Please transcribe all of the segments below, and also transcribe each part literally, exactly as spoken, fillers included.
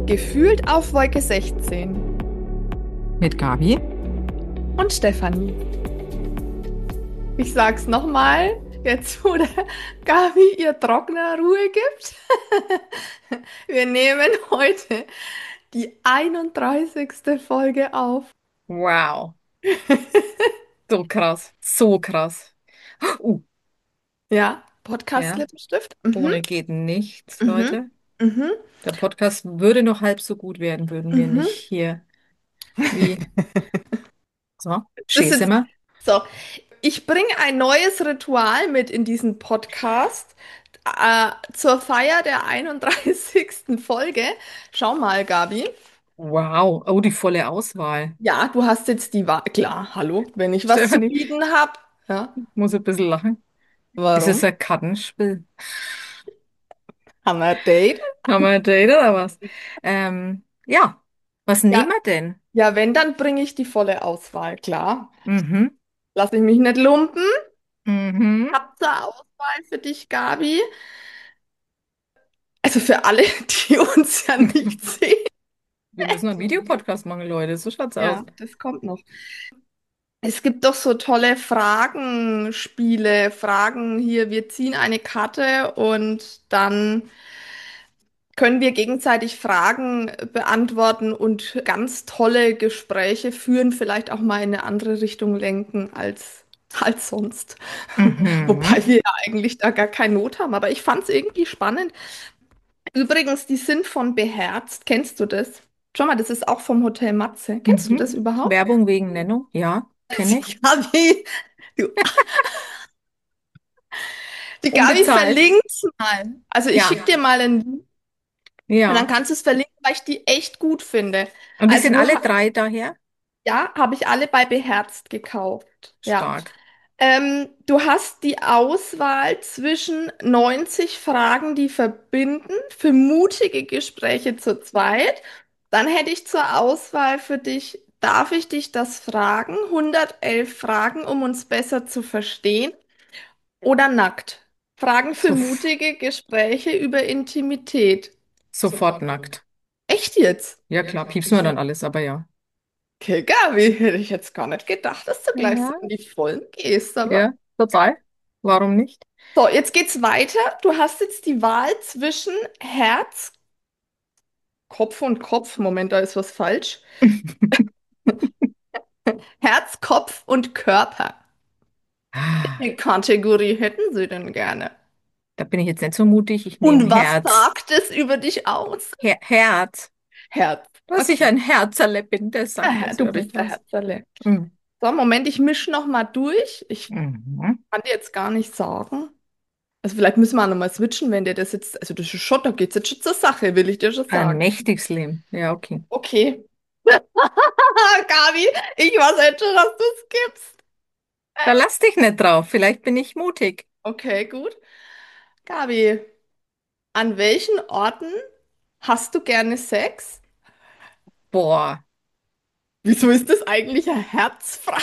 Gefühlt auf Wolke sechzehn Mit Gabi? und Stefanie. Ich sag's nochmal, jetzt wo der Gabi ihr Trockner Ruhe gibt. Wir nehmen heute die einunddreißigste Folge auf. Wow, so krass, so krass. Uh, Ja, ja, Podcast-Lippenstift. Mhm, ohne geht nichts, mhm, Leute. mhm, Der Podcast würde noch halb so gut werden, würden wir mhm. nicht hier wie, so, Das schön ist wir. so. Ich bringe ein neues Ritual mit in diesen Podcast. Äh, zur Feier der einunddreißigsten Folge. Schau mal, Gabi. Wow, oh, die volle Auswahl. Ja, du hast jetzt die Wahl. Klar, hallo, wenn ich was zu Stefanie, bieten habe. Ja, muss ein bisschen lachen. Ist es warum? ein Kartenspiel? Haben wir ein Date? Haben wir ein Date oder was? Ähm, ja, was nehmen Ja, wir denn? ja, wenn, dann bringe ich die volle Auswahl, klar. Mhm, Lass ich mich nicht lumpen. mhm. Hab zur Auswahl für dich, Gabi. Also für alle, die uns ja nicht sehen. Wir müssen einen Videopodcast machen, Leute, so schaut's aus. Ja, das kommt noch. Es gibt doch so tolle Fragenspiele, Fragen hier, wir ziehen eine Karte und dann können wir gegenseitig Fragen beantworten und ganz tolle Gespräche führen, vielleicht auch mal in eine andere Richtung lenken als, als sonst. Mhm. Wobei wir ja eigentlich da gar keine Not haben, aber ich fand es irgendwie spannend. Übrigens, die sind von Beherzt. Kennst du das? Schau mal, das ist auch vom Hotel Matze. Kennst du Mhm. das überhaupt? Werbung wegen Nennung? Ja, kenne ich. Die Gabi, du, die Gabi Unbezahlt. verlinkt's mal. Also ich schicke Ja, dir mal einen. Und dann ja. kannst du es verlinken, weil ich die echt gut finde. Und die Also sind du alle hast, drei daher? ja, habe ich alle bei Beherzt gekauft. Ja. Stark. Ähm, du hast die Auswahl zwischen neunzig Fragen, die verbinden, für mutige Gespräche zu zweit. Dann hätte ich zur Auswahl für dich, darf ich dich das fragen? hundertelf Fragen, um uns besser zu verstehen. Oder nackt. Fragen für Sof mutige Gespräche über Intimität. sofort nackt. Echt jetzt? Ja, klar, piepsen wir dann alles, aber ja. Okay, Gabi, hätte ich jetzt gar nicht gedacht, dass du gleich so Ja, in die Vollen gehst, aber. ja, total. Warum nicht? So, jetzt geht's weiter. Du hast jetzt die Wahl zwischen Herz, Kopf und Kopf. Moment, da ist was falsch. Herz, Kopf und Körper. Ah, Welche Kategorie hätten Sie denn gerne? da bin ich jetzt nicht so mutig. Ich nehme Und was Herz. sagt es über dich aus? Her Herz. Herz. Dass ich Okay. ein Herzerle bin, das Ja, sagt Herr- was du über mich bist der aus. Herzerle. Mhm. So, Moment, ich mische noch mal durch. Ich Mhm. kann dir jetzt gar nicht sagen. Also vielleicht müssen wir auch noch mal switchen, wenn dir das jetzt, also das ist schon, da geht's jetzt schon zur Sache, will ich dir schon Ein sagen. mächtig Slim. Ja, okay. Okay. Gabi, ich weiß jetzt schon, dass du es gibst. Da lass dich nicht drauf. Vielleicht bin ich mutig. Okay, gut. Gabi, an welchen Orten hast du gerne Sex? Boah. Wieso ist das eigentlich eine Herzfrage?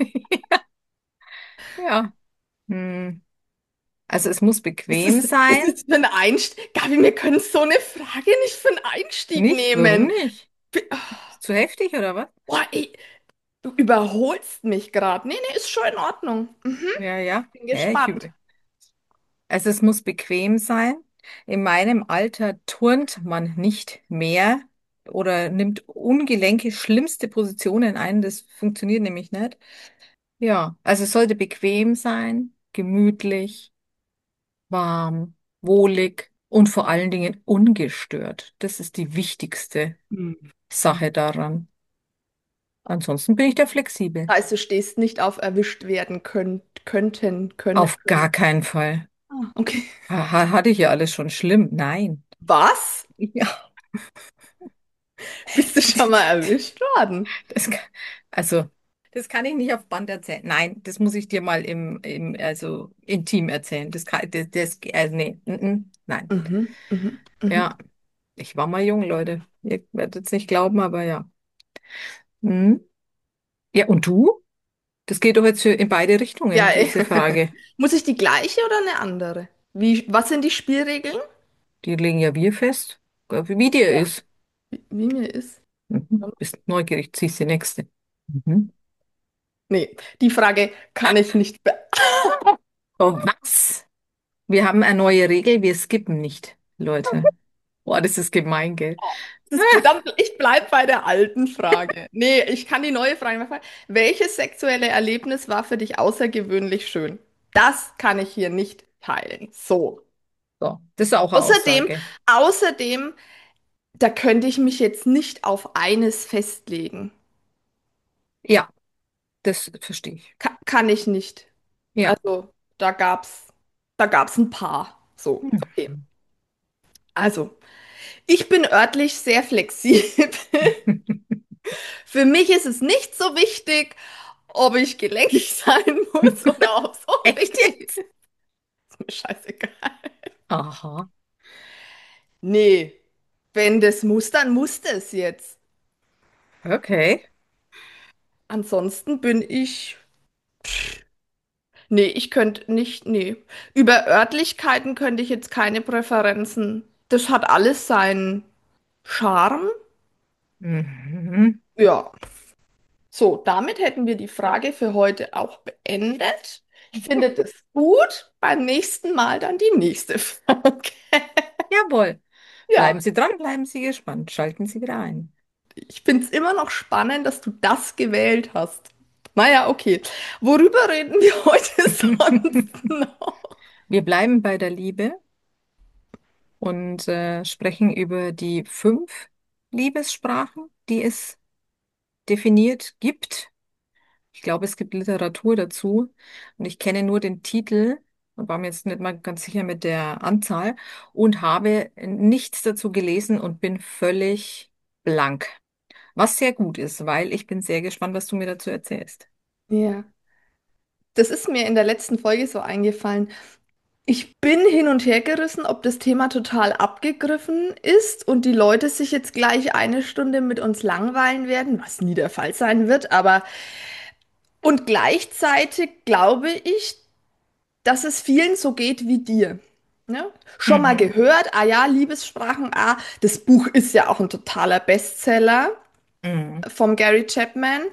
Ja. Hm. Also es muss Ist bequem das, ist sein. das für ein Einstieg? Gabi, wir können so eine Frage nicht für einen Einstieg Nicht? Warum nehmen. nicht? Bi- Ist zu heftig oder was? Boah, ey, du überholst mich gerade. Nee, nee, ist schon in Ordnung. Mhm, Ja, ja. bin Hä, ich, gespannt. üb- also es muss bequem sein. In meinem Alter turnt man nicht mehr oder nimmt ungelenke, schlimmste Positionen ein. Das funktioniert nämlich nicht. Ja, also es sollte bequem sein, gemütlich, warm, wohlig und vor allen Dingen ungestört. Das ist die wichtigste Hm. Sache daran. Ansonsten bin ich da flexibel. Das heißt, du stehst nicht auf erwischt werden könnt, könnten, können. Auf gar keinen Fall. Ah, okay. Ha ha- hatte ich ja alles schon schlimm. Nein. Was? Ja, Bist du schon mal erwischt worden? das kann, also, das kann ich nicht auf Band erzählen. Nein, das muss ich dir mal im, im also intim erzählen. Das kann, das, das also nee, mm, mm, nein. Mhm, mhm, mhm. Ja, ich war mal jung, Leute. Ihr werdet es nicht glauben, aber ja. Hm. Ja, und du? Das geht doch jetzt für in beide Ja, Richtungen, diese Frage. muss ich die gleiche oder eine andere? Wie, was sind die Spielregeln? Die legen ja wir fest, wie dir Ja. ist. wie, wie mir ist. Mhm. Bist neugierig, ziehst die nächste. Mhm. Nee, die Frage kann ich nicht be Oh, was? Wir haben eine neue Regel, wir skippen nicht, Leute. Boah, das ist gemein, gell? Das ist gut. Dann, ich bleibe bei der alten Frage. Nee, ich kann die neue Frage machen. Welches sexuelle Erlebnis war für dich außergewöhnlich schön? Das kann ich hier nicht teilen. So. So, das ist auch eine Außerdem, Aussage. außerdem, da könnte ich mich jetzt nicht auf eines festlegen. Ja, das verstehe ich. Ka kann ich nicht. Ja. Also, da gab's, da gab's ein paar. So, okay. Hm. Also, ich bin örtlich sehr flexibel. Für mich ist es nicht so wichtig, ob ich gelenkig sein muss oder ob es Echt unbequem ist. jetzt? Ist mir scheißegal. Aha. Nee, wenn das muss, dann muss das jetzt. Okay. Ansonsten bin ich. Nee, ich könnte nicht. Nee. Über Örtlichkeiten könnte ich jetzt keine Präferenzen. Das hat alles seinen Charme. Mhm. Ja. So, damit hätten wir die Frage für heute auch beendet. Ich finde das gut. Beim nächsten Mal dann die nächste Frage. Jawohl. Bleiben Ja, Sie dran, bleiben Sie gespannt. Schalten Sie wieder ein. ich finde es immer noch spannend, dass du das gewählt hast. Naja, okay. Worüber reden wir heute sonst noch? Wir bleiben bei der Liebe und äh, sprechen über die fünf Liebessprachen, die es definiert gibt. Ich glaube, es gibt Literatur dazu und ich kenne nur den Titel und war mir jetzt nicht mal ganz sicher mit der Anzahl und habe nichts dazu gelesen und bin völlig blank. Was sehr gut ist, weil ich bin sehr gespannt, was du mir dazu erzählst. Ja, das ist mir in der letzten Folge so eingefallen. Ich bin hin und her gerissen, ob das Thema total abgegriffen ist und die Leute sich jetzt gleich eine Stunde mit uns langweilen werden, was nie der Fall sein wird, aber und gleichzeitig glaube ich, dass es vielen so geht wie dir. Ja? Schon mal Mhm. gehört, ah ja, Liebessprachen, ah, das Buch ist ja auch ein totaler Bestseller Mhm. vom Gary Chapman.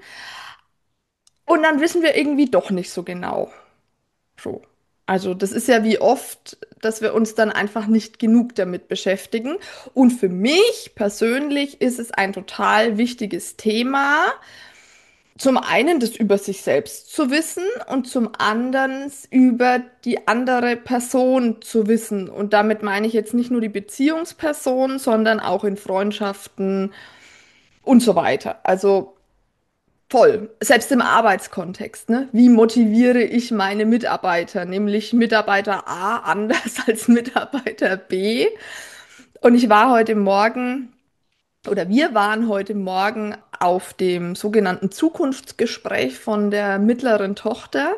Und dann wissen wir irgendwie doch nicht so genau. So. Also das ist ja wie oft, dass wir uns dann einfach nicht genug damit beschäftigen. Und für mich persönlich ist es ein total wichtiges Thema. Zum einen das über sich selbst zu wissen und zum anderen über die andere Person zu wissen. Und damit meine ich jetzt nicht nur die Beziehungsperson, sondern auch in Freundschaften und so weiter. Also voll, selbst im Arbeitskontext, ne? Wie motiviere ich meine Mitarbeiter, nämlich Mitarbeiter A anders als Mitarbeiter B? Und ich war heute Morgen, oder wir waren heute Morgen auf dem sogenannten Zukunftsgespräch von der mittleren Tochter.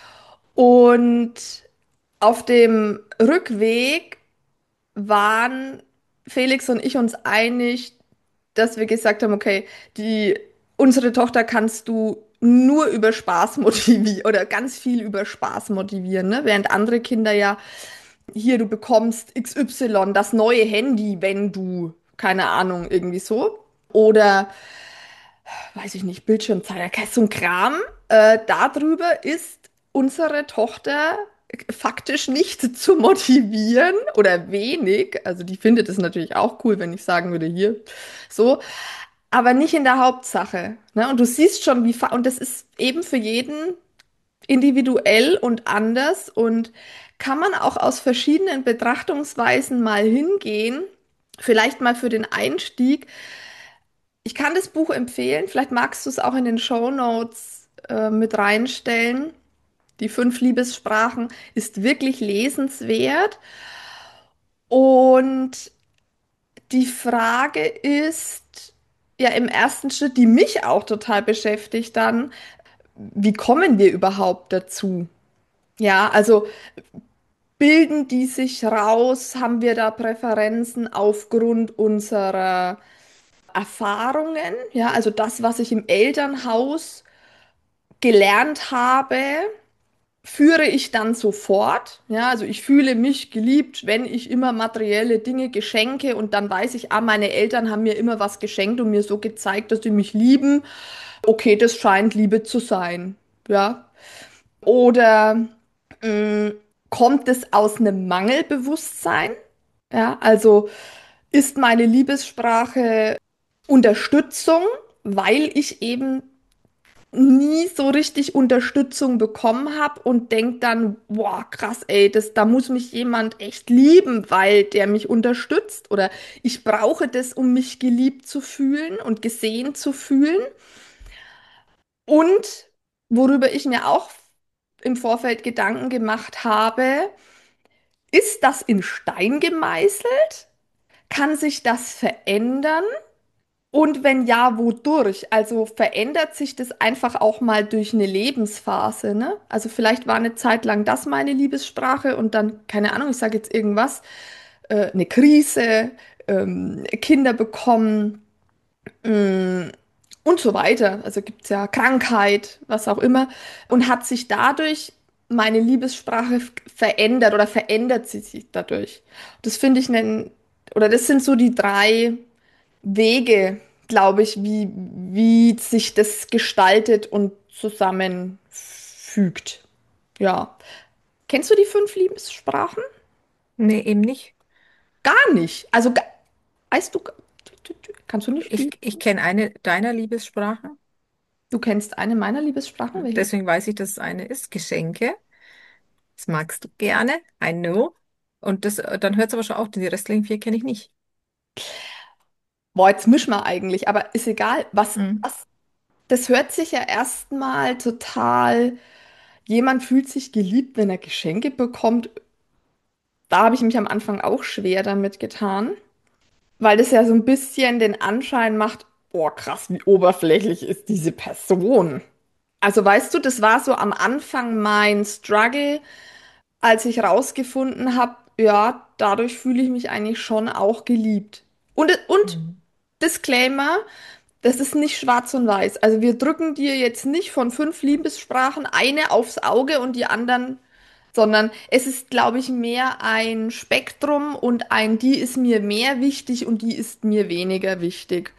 Und auf dem Rückweg waren Felix und ich uns einig, dass wir gesagt haben, okay, die, unsere Tochter kannst du nur über Spaß motivieren oder ganz viel über Spaß motivieren, ne? Während andere Kinder ja, hier, du bekommst X Y, das neue Handy, wenn du, keine Ahnung, irgendwie so. Oder, weiß ich nicht, Bildschirmzeit, okay, so ein Kram. Äh, darüber ist unsere Tochter faktisch nicht zu motivieren oder wenig. Also die findet es natürlich auch cool, wenn ich sagen würde, hier, so, aber nicht in der Hauptsache. Ne? Und du siehst schon, wie, fa- und das ist eben für jeden individuell und anders und kann man auch aus verschiedenen Betrachtungsweisen mal hingehen. Vielleicht mal für den Einstieg. Ich kann das Buch empfehlen. Vielleicht magst du es auch in den Shownotes äh, mit reinstellen. Die fünf Liebessprachen ist wirklich lesenswert. Und die Frage ist ja im ersten Schritt, die mich auch total beschäftigt dann, wie kommen wir überhaupt dazu? Ja, also bilden die sich raus? Haben wir da Präferenzen aufgrund unserer Erfahrungen? Ja, also das, was ich im Elternhaus gelernt habe, führe ich dann sofort. Ja, also ich fühle mich geliebt, wenn ich immer materielle Dinge geschenke und dann weiß ich, ah, meine Eltern haben mir immer was geschenkt und mir so gezeigt, dass sie mich lieben. Okay, das scheint Liebe zu sein. Ja. Oder mh, kommt es aus einem Mangelbewusstsein? Ja, also ist meine Liebessprache Unterstützung, weil ich eben nie so richtig Unterstützung bekommen habe und denk dann, boah, krass, ey, das, da muss mich jemand echt lieben, weil der mich unterstützt oder ich brauche das, um mich geliebt zu fühlen und gesehen zu fühlen. Und worüber ich mir auch im Vorfeld Gedanken gemacht habe, ist das in Stein gemeißelt? Kann sich das verändern? Und wenn ja, wodurch? Also verändert sich das einfach auch mal durch eine Lebensphase, ne? Also vielleicht war eine Zeit lang das meine Liebessprache und dann, keine Ahnung, ich sage jetzt irgendwas, äh, eine Krise, ähm, Kinder bekommen, mh, und so weiter. Also gibt es ja Krankheit, was auch immer. Und hat sich dadurch meine Liebessprache f- verändert oder verändert sie sich dadurch? Das finde ich einen, oder das sind so die drei Wege, glaube ich, wie, wie sich das gestaltet und zusammenfügt. Ja. Kennst du die fünf Liebessprachen? Nee, eben nicht. Gar nicht. Also, ga- weißt du, kannst du nicht Ich, die? ich kenne eine deiner Liebessprachen. Du kennst eine meiner Liebessprachen, welche? Deswegen weiß ich, dass es eine ist. Geschenke. Das magst du gerne. I know. Und das, äh, dann hört es aber schon auf. Die restlichen vier kenne ich nicht. Boah, jetzt mischen wir eigentlich, aber ist egal. Was, Mhm. was, das hört sich ja erstmal total, jemand fühlt sich geliebt, wenn er Geschenke bekommt. Da habe ich mich am Anfang auch schwer damit getan, weil das ja so ein bisschen den Anschein macht, boah, krass, wie oberflächlich ist diese Person. Also weißt du, das war so am Anfang mein Struggle, als ich rausgefunden habe, ja, dadurch fühle ich mich eigentlich schon auch geliebt. Und, und Mhm. Disclaimer, das ist nicht schwarz und weiß. Also wir drücken dir jetzt nicht von fünf Liebessprachen eine aufs Auge und die anderen, sondern es ist, glaube ich, mehr ein Spektrum und ein, die ist mir mehr wichtig und die ist mir weniger wichtig.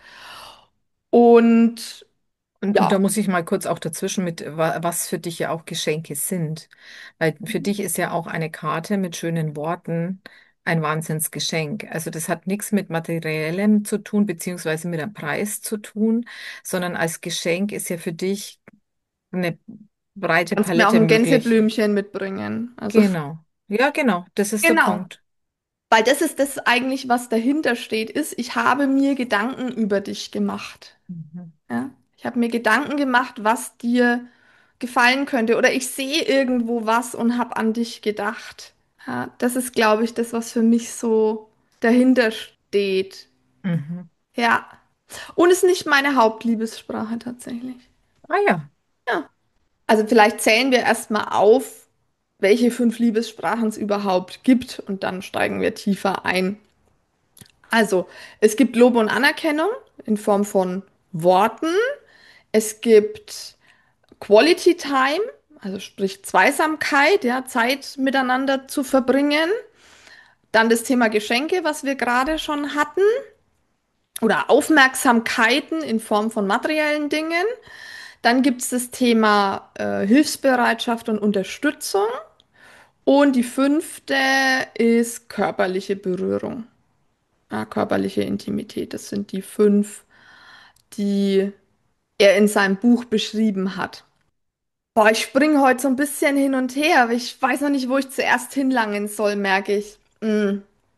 Und Und, und da ja, muss ich mal kurz auch dazwischen mit, wa- was für dich ja auch Geschenke sind. Weil für dich ist ja auch eine Karte mit schönen Worten ein Wahnsinnsgeschenk. Also das hat nichts mit Materiellem zu tun, beziehungsweise mit einem Preis zu tun, sondern als Geschenk ist ja für dich eine breite kannst mir auch Palette ein möglich. Gänseblümchen mitbringen. Also Genau. Ja, genau. Das ist der genau. Punkt. Weil das ist das eigentlich, was dahinter steht, ist, ich habe mir Gedanken über dich gemacht. Mhm. Ja? Ich habe mir Gedanken gemacht, was dir gefallen könnte. Oder ich sehe irgendwo was und habe an dich gedacht. Ja, das ist, glaube ich, das, was für mich so dahinter steht. Mhm. Ja. Und ist nicht meine Hauptliebessprache tatsächlich. Ah ja. Ja. Also vielleicht zählen wir erstmal auf, welche fünf Liebessprachen es überhaupt gibt und dann steigen wir tiefer ein. Also, es gibt Lob und Anerkennung in Form von Worten. Es gibt Quality Time, also sprich Zweisamkeit, ja, Zeit miteinander zu verbringen. Dann das Thema Geschenke, was wir gerade schon hatten. Oder Aufmerksamkeiten in Form von materiellen Dingen. Dann gibt es das Thema äh, Hilfsbereitschaft und Unterstützung. Und die fünfte ist körperliche Berührung, ja, körperliche Intimität. Das sind die fünf, die er in seinem Buch beschrieben hat. Boah, ich springe heute so ein bisschen hin und her, aber ich weiß noch nicht, wo ich zuerst hinlangen soll, merke ich. Mm.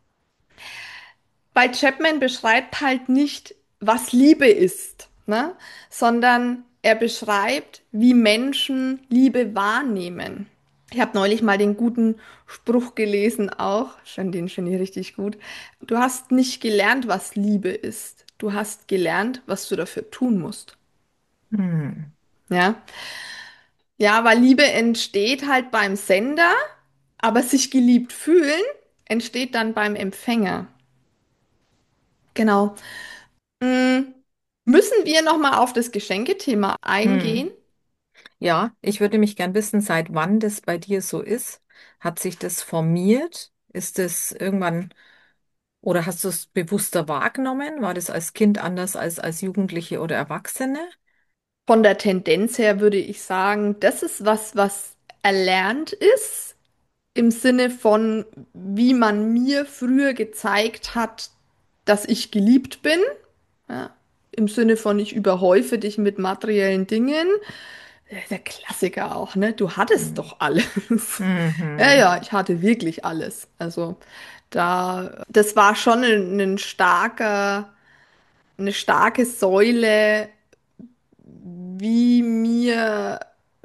Weil Chapman beschreibt halt nicht, was Liebe ist, ne? Sondern er beschreibt, wie Menschen Liebe wahrnehmen. Ich habe neulich mal den guten Spruch gelesen auch, schon den finde ich richtig gut. Du hast nicht gelernt, was Liebe ist. Du hast gelernt, was du dafür tun musst. Hm. Ja? Ja, weil Liebe entsteht halt beim Sender, aber sich geliebt fühlen entsteht dann beim Empfänger. Genau. Mm, Müssen wir noch mal auf das Geschenkethema Hm. eingehen? Ja, ich würde mich gern wissen, seit wann das bei dir so ist. Hat sich das formiert? Ist es irgendwann, oder hast du es bewusster wahrgenommen? War das als Kind anders als als Jugendliche oder Erwachsene? Von der Tendenz her würde ich sagen, das ist was, was erlernt ist, im Sinne von, wie man mir früher gezeigt hat, dass ich geliebt bin. Ja, im Sinne von, ich überhäufe dich mit materiellen Dingen. Ja, der Klassiker auch, ne? Du hattest Mhm. doch alles. Ja, Mhm. ja, ich hatte wirklich alles. Also da, das war schon ein, ein starker, eine starke Säule, wie mir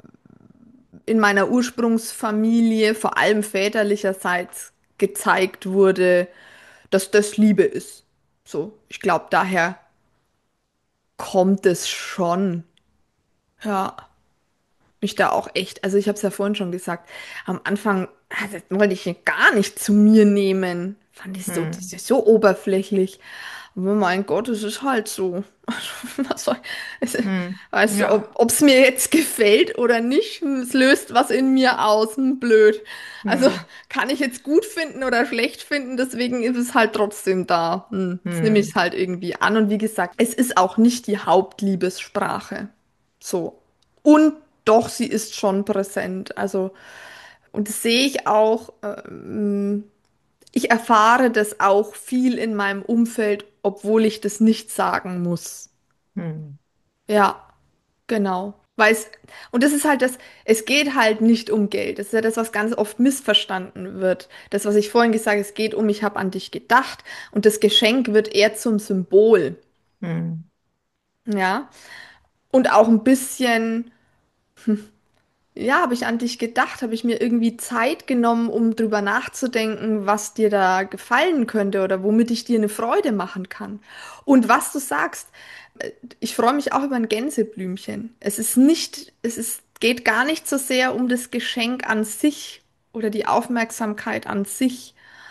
in meiner Ursprungsfamilie, vor allem väterlicherseits, gezeigt wurde, dass das Liebe ist. So, ich glaube, daher kommt es schon. Ja, mich da auch echt, also ich habe es ja vorhin schon gesagt, am Anfang ah, das wollte ich ihn gar nicht zu mir nehmen. Fand ich so, das Mhm. ist so oberflächlich. Aber mein Gott, es ist halt so. Was soll, es, Mhm. weißt du, Ja. ob es mir jetzt gefällt oder nicht, es löst was in mir aus. Hm, blöd. Also Mhm. kann ich jetzt gut finden oder schlecht finden, deswegen ist es halt trotzdem da. Hm, jetzt nehme ich es Mhm. halt irgendwie an. Und wie gesagt, es ist auch nicht die Hauptliebessprache. So. Und doch, sie ist schon präsent. Also, und das sehe ich auch, ähm, ich erfahre das auch viel in meinem Umfeld, obwohl ich das nicht sagen muss. Mhm. Ja, genau. Weil es, und das ist halt das, es geht halt nicht um Geld. Das ist ja das, was ganz oft missverstanden wird. Das, was ich vorhin gesagt habe, es geht um, ich habe an dich gedacht und das Geschenk wird eher zum Symbol. Mhm. Ja. Und auch ein bisschen. Ja, habe ich an dich gedacht, habe ich mir irgendwie Zeit genommen, um drüber nachzudenken, was dir da gefallen könnte oder womit ich dir eine Freude machen kann. Und was du sagst, äh, ich freue mich auch über ein Gänseblümchen. Es ist nicht, es ist, geht gar nicht so sehr um das Geschenk an sich oder die Aufmerksamkeit an sich.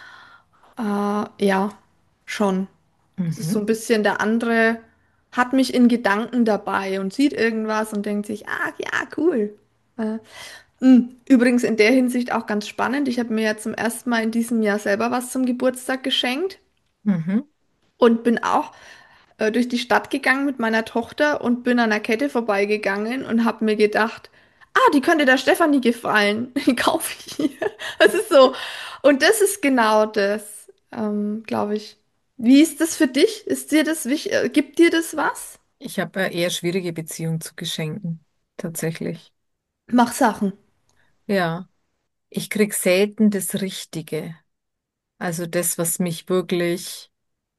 Äh, ja, schon. Es ist so Mhm. ein bisschen der andere hat mich in Gedanken dabei und sieht irgendwas und denkt sich, ah, ja, cool. Äh, Mm, Übrigens in der Hinsicht auch ganz spannend. Ich habe mir ja zum ersten Mal in diesem Jahr selber was zum Geburtstag geschenkt Mhm. und bin auch äh, durch die Stadt gegangen mit meiner Tochter und bin an der Kette vorbeigegangen und habe mir gedacht, ah, die könnte der Stefanie gefallen. Die kaufe ich hier. Das ist so. Und das ist genau das, ähm, glaube ich. Wie ist das für dich? Ist dir das wichtig? Äh, gibt dir das was? Ich habe eine eher schwierige Beziehung zu Geschenken, tatsächlich. Mach Sachen. Ja, ich krieg selten das Richtige. Also das, was mich wirklich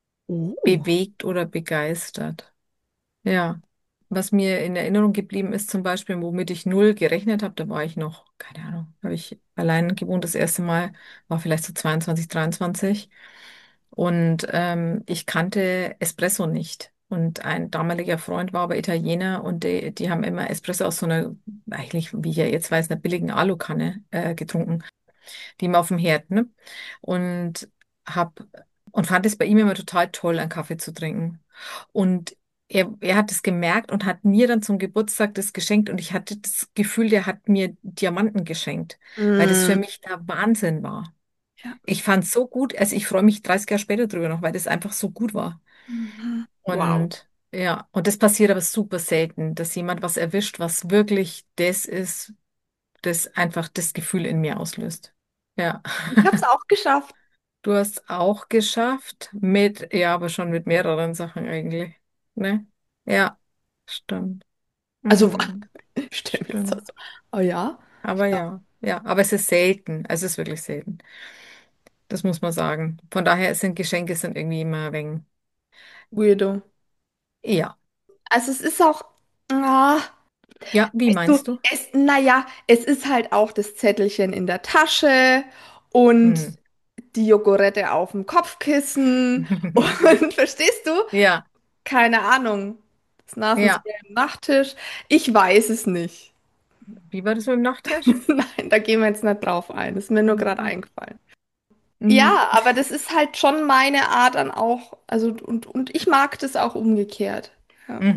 Oh. bewegt oder begeistert. Ja. Was mir in Erinnerung geblieben ist, zum Beispiel, womit ich null gerechnet habe, da war ich noch, keine Ahnung, habe ich allein gewohnt das erste Mal, war vielleicht so zweiundzwanzig, dreiundzwanzig. Und ähm, ich kannte Espresso nicht. Und ein damaliger Freund war aber Italiener und die, die haben immer Espresso aus so einer, eigentlich, wie ich ja jetzt weiß, einer billigen Alukanne äh, getrunken, die immer auf dem Herd, ne? Und hab und fand es bei ihm immer total toll, einen Kaffee zu trinken. Und er, er hat es gemerkt und hat mir dann zum Geburtstag das geschenkt und ich hatte das Gefühl, der hat mir Diamanten geschenkt, weil das für Mm, mich der Wahnsinn war. ja. Ich fand es so gut, also ich freue mich dreißig Jahre später drüber noch, weil das einfach so gut war. Mhm. Wow. Und ja, und das passiert aber super selten, dass jemand was erwischt, was wirklich das ist, das einfach das Gefühl in mir auslöst. Ja. Ich habe es auch geschafft. Du hast auch geschafft mit, ja, aber schon mit mehreren Sachen eigentlich. Ne? Ja, stimmt. Also, Mhm, ich stelle mir jetzt das stimmt. so. Oh ja, Aber ja, ja, aber es ist selten. Es ist wirklich selten. Das muss man sagen. Von daher sind Geschenke sind irgendwie immer ein wenig. weirdo. Ja. Also es ist auch, ah, Ja, wie weißt du, meinst du? es, naja, es ist halt auch das Zettelchen in der Tasche und Hm. die Jogurette auf dem Kopfkissen und verstehst du? Ja, Keine Ahnung. Das ja. Nasenspray am Nachttisch. Ich weiß es nicht. Wie war das mit dem Nachttisch? Nein, da gehen wir jetzt nicht drauf ein. Das ist mir nur gerade Mhm. eingefallen. Mhm. Ja, aber das ist halt schon meine Art an auch, also und, und ich mag das auch umgekehrt. Ja. Mhm.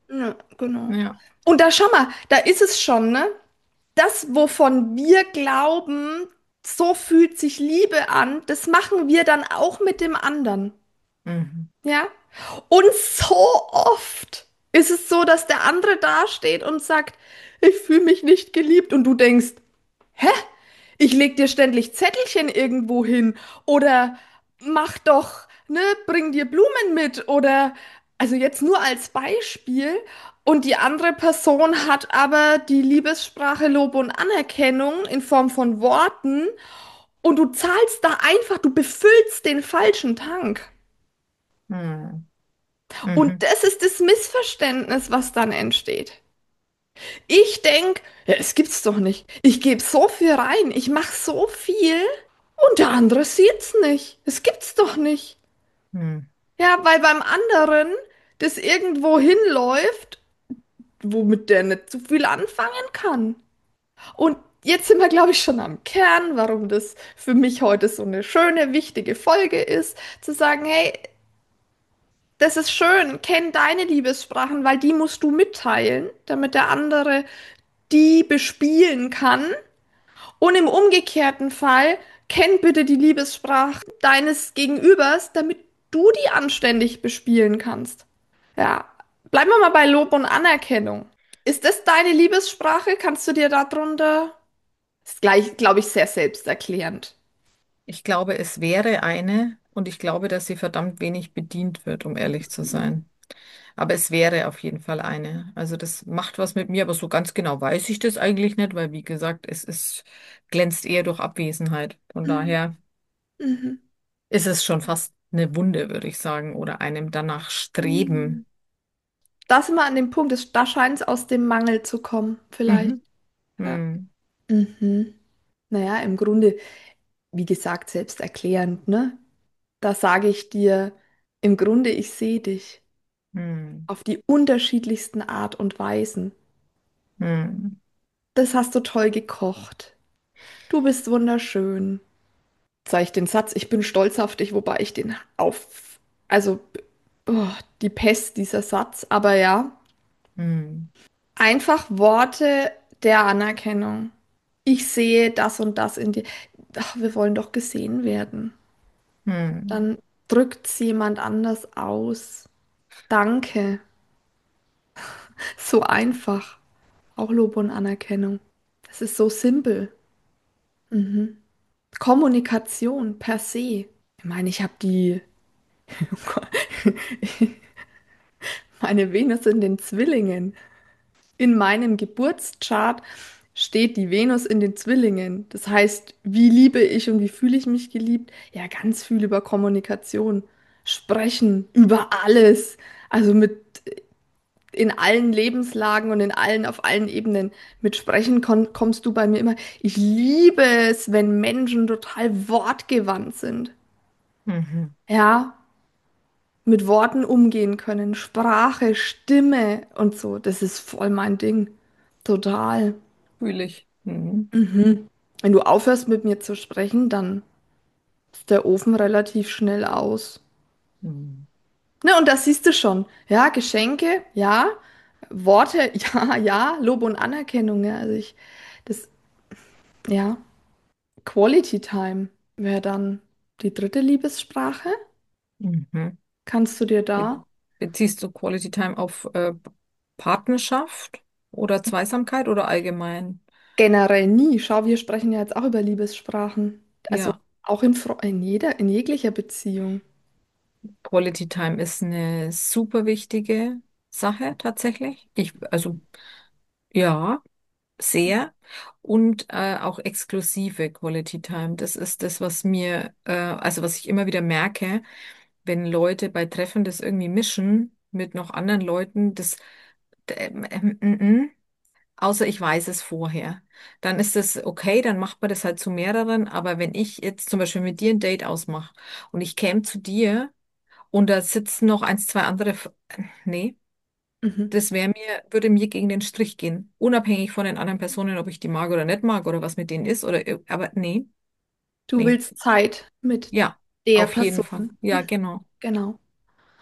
Ja, genau. Ja. Und da schau mal, da ist es schon, ne? Das, wovon wir glauben, so fühlt sich Liebe an, das machen wir dann auch mit dem anderen. Mhm. Ja? Und so oft ist es so, dass der andere dasteht und sagt, ich fühle mich nicht geliebt und du denkst, hä? Ich leg dir ständig Zettelchen irgendwo hin oder mach doch, ne, bring dir Blumen mit oder also jetzt nur als Beispiel und die andere Person hat aber die Liebessprache Lob und Anerkennung in Form von Worten und du zahlst da einfach, du befüllst den falschen Tank. Mhm. Und Mhm. das ist das Missverständnis, was dann entsteht. Ich denke, ja, es gibt's doch nicht. Ich gebe so viel rein, ich mache so viel und der andere sieht's nicht. Es gibt's doch nicht. Mhm. Ja, weil beim anderen das irgendwo hinläuft, womit der nicht so viel anfangen kann. Und jetzt sind wir, glaube ich, schon am Kern, warum das für mich heute so eine schöne, wichtige Folge ist, zu sagen, hey, das ist schön, kenn deine Liebessprachen, weil die musst du mitteilen, damit der andere die bespielen kann. Und im umgekehrten Fall, kenn bitte die Liebessprache deines Gegenübers, damit du die anständig bespielen kannst. Ja, bleiben wir mal bei Lob und Anerkennung. Ist das deine Liebessprache? Kannst du dir darunter? Ist gleich, glaube ich, sehr selbsterklärend. Ich glaube, es wäre eine und ich glaube, dass sie verdammt wenig bedient wird, um ehrlich zu sein. Aber es wäre auf jeden Fall eine. Also das macht was mit mir, aber so ganz genau weiß ich das eigentlich nicht, weil wie gesagt, es ist, glänzt eher durch Abwesenheit. Von Mhm. daher Mhm. ist es schon fast eine Wunde, würde ich sagen, oder einem danach streben. Mhm. Da sind wir an dem Punkt, es- da scheint es aus dem Mangel zu kommen, vielleicht. Mhm. Ja. Mhm. Mhm. Naja, im Grunde, wie gesagt, selbsterklärend, ne? Da sage ich dir, im Grunde, ich sehe dich Mhm. auf die unterschiedlichsten Art und Weisen. Mhm. Das hast du toll gekocht. Du bist wunderschön. Sag ich den Satz, ich bin stolz auf dich, wobei ich den auf, also, oh, die Pest, dieser Satz, aber ja, Mhm. einfach Worte der Anerkennung. Ich sehe das und das in dir. Ach, wir wollen doch gesehen werden. Mhm. Dann drückt's jemand anders aus. Danke. So einfach. Auch Lob und Anerkennung. Das ist so simpel. Mhm. Kommunikation per se. Ich meine, ich habe die, oh Gott, meine Venus in den Zwillingen. In meinem Geburtschart steht die Venus in den Zwillingen. Das heißt, wie liebe ich und wie fühle ich mich geliebt? Ja, ganz viel über Kommunikation. Sprechen über alles. Also mit in allen Lebenslagen und in allen, auf allen Ebenen mit Sprechen kon kommst du bei mir immer. Ich liebe es, wenn Menschen total wortgewandt sind. Mhm. Ja, mit Worten umgehen können, Sprache, Stimme und so. Das ist voll mein Ding. Total. Fühle ich. Mhm. Mhm. Wenn du aufhörst mit mir zu sprechen, dann ist der Ofen relativ schnell aus. Mhm. Ne, und das siehst du schon. Ja, Geschenke, ja. Worte, ja, ja. Lob und Anerkennung, ja. Also ich, das, ja. Quality Time wäre dann die dritte Liebessprache. Mhm. Kannst du dir Be- da Beziehst du Quality Time auf äh, Partnerschaft oder Zweisamkeit oder allgemein? generell nie? Schau, wir sprechen ja jetzt auch über Liebessprachen. Also Ja, auch in, Fro- in jeder, in jeglicher Beziehung. Quality Time ist eine super wichtige Sache tatsächlich. Ich, also ja, sehr. Und äh, auch exklusive Quality Time. Das ist das, was mir, äh, also was ich immer wieder merke, wenn Leute bei Treffen das irgendwie mischen mit noch anderen Leuten, das ähm, ähm, ähm, ähm, außer ich weiß es vorher. Dann ist es okay, dann macht man das halt zu mehreren. Aber wenn ich jetzt zum Beispiel mit dir ein Date ausmache und ich käme zu dir und da sitzen noch eins, zwei andere, F- nee, Mhm. das wäre mir, würde mir gegen den Strich gehen. Unabhängig von den anderen Personen, ob ich die mag oder nicht mag oder was mit denen ist oder, ir- aber nee, Du nee. willst Zeit mit Ja, der auf jeden Fall. Person. Ja, genau. Genau.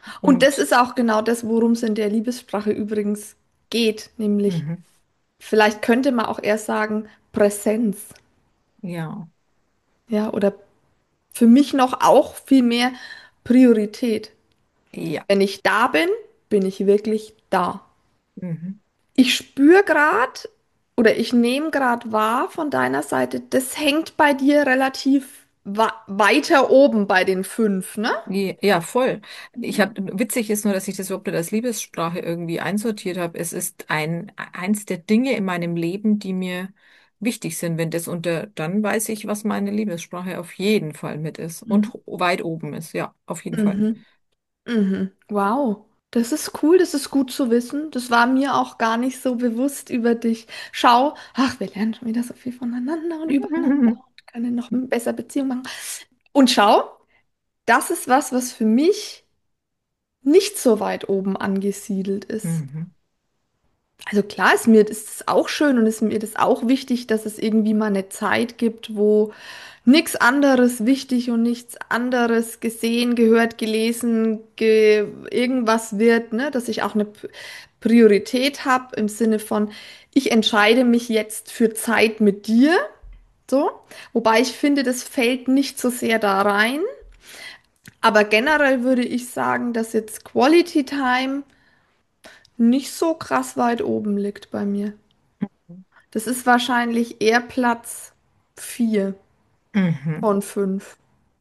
Und das Und ist auch genau das, worum es in der Liebessprache übrigens geht, nämlich mhm, vielleicht könnte man auch eher sagen Präsenz, ja, ja, oder für mich noch auch viel mehr Priorität. ja, Wenn ich da bin, bin ich wirklich da. mhm, Ich spüre gerade oder ich nehme gerade wahr von deiner Seite, das hängt bei dir relativ wa weiter oben bei den fünf, ne? je- ja, voll. Ich Mhm. habe, witzig ist nur, dass ich das überhaupt nicht als Liebessprache irgendwie einsortiert habe. Es ist ein, eins der Dinge in meinem Leben, die mir wichtig sind. Wenn das unter, dann weiß ich, was meine Liebessprache auf jeden Fall mit ist und Mhm. ho- weit oben ist. Ja, auf jeden Fall. Mhm. Mhm. Wow. Das ist cool, das ist gut zu wissen. Das war mir auch gar nicht so bewusst über dich. Schau, ach, wir lernen schon wieder so viel voneinander und übereinander und können noch besser Beziehung machen. Und schau, das ist was, was für mich nicht so weit oben angesiedelt ist. Mhm. Also klar ist mir das auch schön und ist mir das auch wichtig, dass es irgendwie mal eine Zeit gibt, wo nichts anderes wichtig und nichts anderes gesehen, gehört, gelesen, ge irgendwas wird, ne? Dass ich auch eine P- Priorität habe im Sinne von, ich entscheide mich jetzt für Zeit mit dir, so. Wobei ich finde, das fällt nicht so sehr da rein. Aber generell würde ich sagen, dass jetzt Quality Time nicht so krass weit oben liegt bei mir. Das ist wahrscheinlich eher Platz vier Mhm. von fünf.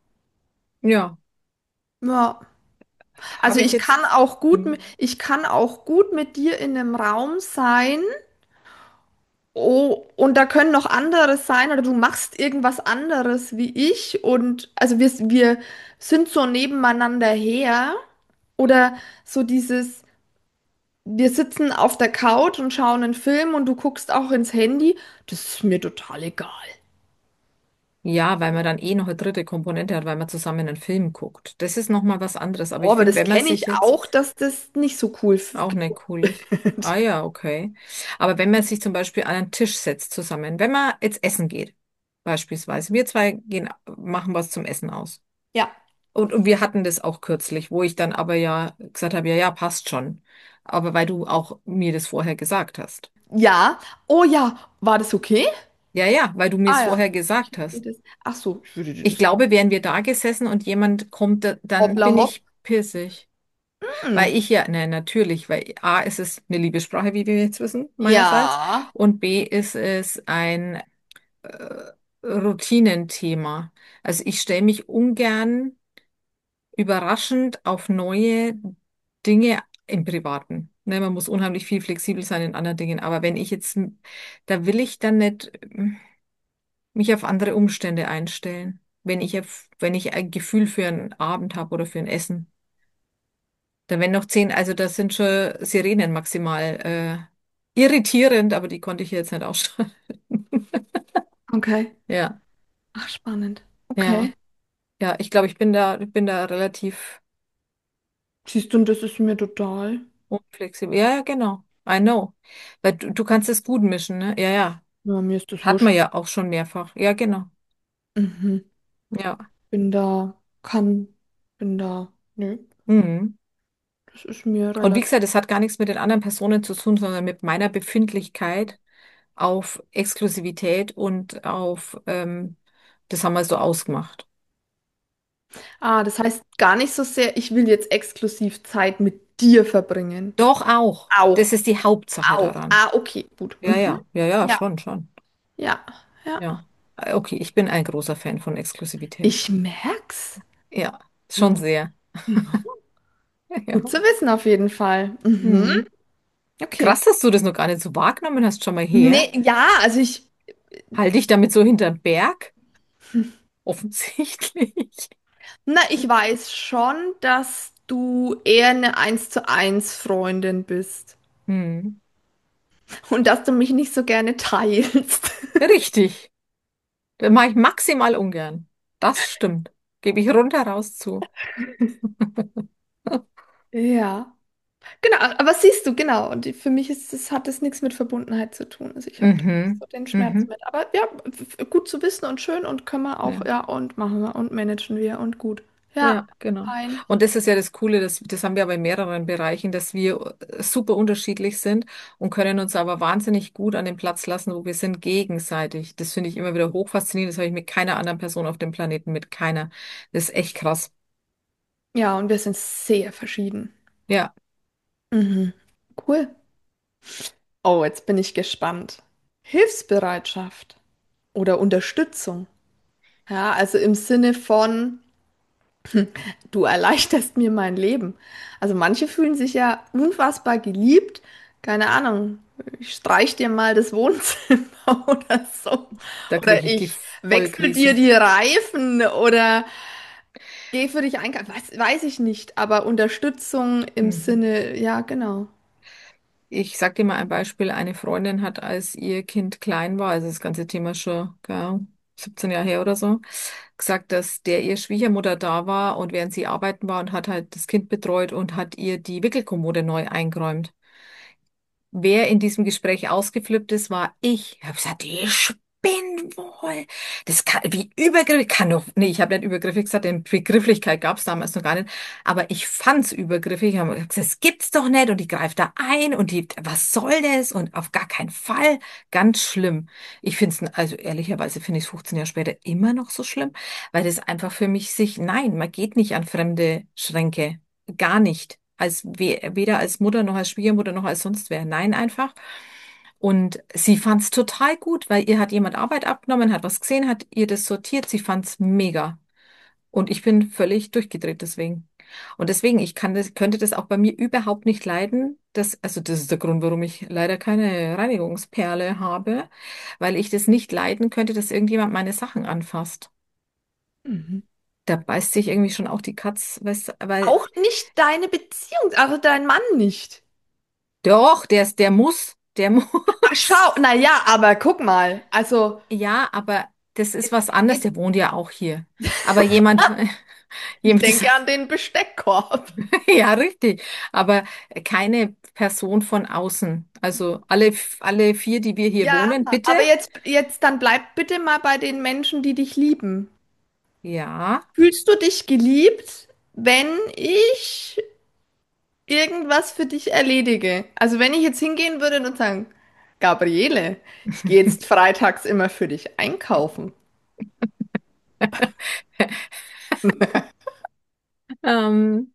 Ja, Ja. Also habe ich ich jetzt. kann auch gut, mi- Mhm. ich kann auch gut mit dir in einem Raum sein. Oh, und da können noch andere sein oder du machst irgendwas anderes wie ich und also wir, wir sind so nebeneinander her oder so dieses, wir sitzen auf der Couch und schauen einen Film und du guckst auch ins Handy. Das ist mir total egal. Ja, weil man dann eh noch eine dritte Komponente hat, weil man zusammen einen Film guckt. Das ist noch mal was anderes. Aber Oh, ich aber finde, das wenn man kenne sich ich jetzt auch, dass das nicht so cool f- auch nicht cool ist. Ah wird. ja, okay. Aber wenn man sich zum Beispiel an einen Tisch setzt zusammen, wenn man jetzt essen geht, beispielsweise, wir zwei gehen, machen was zum Essen aus. Ja. Und, und wir hatten das auch kürzlich, wo ich dann aber ja gesagt habe, ja, ja, passt schon. Aber weil du auch mir das vorher gesagt hast. Ja. Oh ja. War das okay? Ja, ja, weil du mir es Ah ja. vorher Ich gesagt würde hast. dir das. Ach so, ich würde dir Ich das auch. glaube, wären wir da gesessen und jemand kommt, da- dann Hoppla bin hopp. ich pissig. Hm. Weil ich ja, ne, natürlich, weil A ist es eine Liebessprache, wie wir jetzt wissen, meinerseits. Ja. Und B ist es ein äh, Routinenthema. Also ich stelle mich ungern überraschend auf neue Dinge im Privaten. Ne, man muss unheimlich viel flexibel sein in anderen Dingen. Aber wenn ich jetzt, da will ich dann nicht äh, mich auf andere Umstände einstellen. Wenn ich, auf- wenn ich ein Gefühl für einen Abend habe oder für ein Essen. Da wenn noch zehn, also das sind schon Sirenen maximal äh, irritierend, aber die konnte ich jetzt nicht ausschalten. Okay. Ja, Ach, spannend. ja, Okay. ja. Ich glaube, ich bin da, ich bin da relativ Siehst du, und das ist mir total. unflexibel. Ja, ja, genau. I know. Weil du, du kannst es gut mischen, ne? Ja, ja. Ja, mir ist das Hat man wurscht. ja auch schon mehrfach. Ja, genau. Mhm. Ja. Bin da, kann, bin da. Nö, Mhm. das ist mir Und wie relativ. gesagt, es hat gar nichts mit den anderen Personen zu tun, sondern mit meiner Befindlichkeit auf Exklusivität und auf, ähm, das haben wir so ausgemacht. Ah, das heißt gar nicht so sehr, ich will jetzt exklusiv Zeit mit dir verbringen. Doch auch. Auch. Das ist die Hauptsache Auch. daran. Ah, okay, gut. Ja, Mhm. ja, ja, ja, Ja, schon, schon. ja, ja. Ja. Äh, Okay, ich bin ein großer Fan von Exklusivität. Ich merk's. Ja, schon Mhm. sehr. Ja. Ja. Gut zu wissen auf jeden Fall. Mhm. Mhm. Okay. Krass, dass du das noch gar nicht so wahrgenommen hast, schon mal her. Nee, ja, also ich, Halte ich damit so hinterm Berg? Offensichtlich. na, ich weiß schon, dass du eher eine eins zu eins Freundin bist Hm. und dass du mich nicht so gerne teilst. Richtig. Das mache ich maximal ungern. Das stimmt. Gebe ich rundheraus zu. Ja. Genau, aber siehst du, genau, und die- für mich ist es, hat das nichts mit Verbundenheit zu tun. Also ich habe da nicht Mhm. so den Schmerz Mhm. mit. Aber ja, f- f- gut zu wissen und schön und können wir auch, Ja. ja, und machen wir und managen wir und gut. Ja, Ja, genau. ein. Und das ist ja das Coole, das, das haben wir aber in mehreren Bereichen, dass wir äh, super unterschiedlich sind und können uns aber wahnsinnig gut an den Platz lassen, wo wir sind, gegenseitig. Das finde ich immer wieder hochfaszinierend. Das habe ich mit keiner anderen Person auf dem Planeten, mit keiner. Das ist echt krass. Ja, und wir sind sehr verschieden. Ja, Mhm. Cool. Oh, jetzt bin ich gespannt. Hilfsbereitschaft oder Unterstützung. Ja, also im Sinne von, du erleichterst mir mein Leben. Also manche fühlen sich ja unfassbar geliebt. Keine Ahnung, ich streich dir mal das Wohnzimmer oder so. da Oder kriege ich die ich wechsle dir Vollkrise. die Reifen oder gehe für dich einkaufen. Weiß, weiß ich nicht, aber Unterstützung im Mhm. Sinne, ja, genau. Ich sag dir mal ein Beispiel. Eine Freundin hat, als ihr Kind klein war, also das ganze Thema schon, keine Ahnung, siebzehn Jahre her oder so, gesagt, dass der ihr Schwiegermutter da war und während sie arbeiten war und hat halt das Kind betreut und hat ihr die Wickelkommode neu eingeräumt. Wer in diesem Gespräch ausgeflippt ist, war ich. Ich habe gesagt, die spinnt wohl. Das kann, wie übergriffig, kann doch, nee, ich habe nicht übergriffig gesagt, denn Begrifflichkeit gab es damals noch gar nicht, aber ich fand's übergriffig. Ich habe gesagt, das gibt's doch nicht und die greift da ein und die, was soll das? Und auf gar keinen Fall, ganz schlimm. Ich finde es, also ehrlicherweise finde ich es fünfzehn Jahre später immer noch so schlimm, weil das einfach für mich sich, nein, man geht nicht an fremde Schränke. Gar nicht. Als we weder als Mutter noch als Schwiegermutter noch als sonst wer. Nein, einfach. Und sie fand es total gut, weil ihr hat jemand Arbeit abgenommen, hat was gesehen, hat ihr das sortiert. Sie fand es mega. Und ich bin völlig durchgedreht deswegen. Und deswegen, ich kann das, könnte das auch bei mir überhaupt nicht leiden. Das, also das ist der Grund, warum ich leider keine Reinigungsperle habe, weil ich das nicht leiden könnte, dass irgendjemand meine Sachen anfasst. Mhm. Da beißt sich irgendwie schon auch die Katz, weißt, du, weil Auch nicht deine Beziehung, also dein Mann nicht. doch, der ist, der muss, der Ach, muss. schau, na ja, aber guck mal, also Ja, aber das ist jetzt, was anderes. jetzt, Der wohnt ja auch hier. Aber jemand, ich jemand, das, denke an den Besteckkorb. ja, richtig. Aber keine Person von außen. Also alle, alle vier, die wir hier Ja, wohnen, bitte. aber jetzt, jetzt dann bleib bitte mal bei den Menschen, die dich lieben. Ja. Fühlst du dich geliebt, wenn ich irgendwas für dich erledige? Also wenn ich jetzt hingehen würde und sagen, Gabriele, ich gehe jetzt freitags immer für dich einkaufen. Ähm,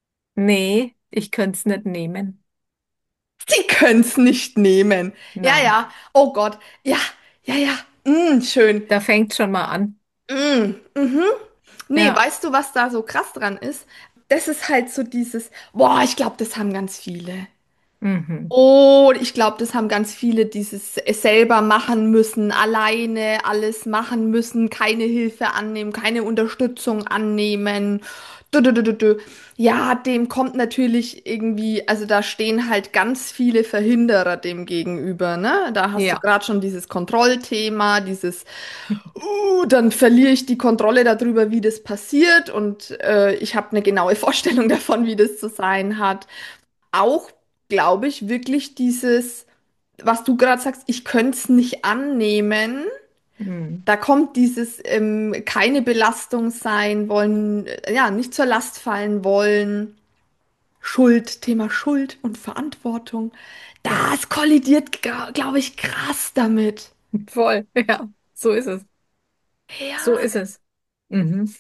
nee, ich könnte es nicht nehmen. Sie können es nicht nehmen. Ja, Nein. ja. Oh Gott. Ja, ja, ja. Mm, schön. Da fängt schon mal an. Mm, mhm. Nee, Ja. weißt du, was da so krass dran ist? Das ist halt so dieses, boah, ich glaube, das haben ganz viele. Mhm. Oh, ich glaube, das haben ganz viele, dieses selber machen müssen, alleine alles machen müssen, keine Hilfe annehmen, keine Unterstützung annehmen. Du, du, du, du, du. Ja, dem kommt natürlich irgendwie, also da stehen halt ganz viele Verhinderer dem gegenüber, ne? Da hast du Ja. gerade schon dieses Kontrollthema, dieses, uh, dann verliere ich die Kontrolle darüber, wie das passiert und äh, ich habe eine genaue Vorstellung davon, wie das zu sein hat. Auch, glaube ich, wirklich dieses, was du gerade sagst, ich könnte es nicht annehmen. Mhm. Da kommt dieses ähm, keine Belastung sein wollen, äh, ja, nicht zur Last fallen wollen. Schuld, Thema Schuld und Verantwortung. Ja. Das kollidiert, glaube ich, krass damit. Voll. Ja. So ist es. So Ja, ist es. Mhm.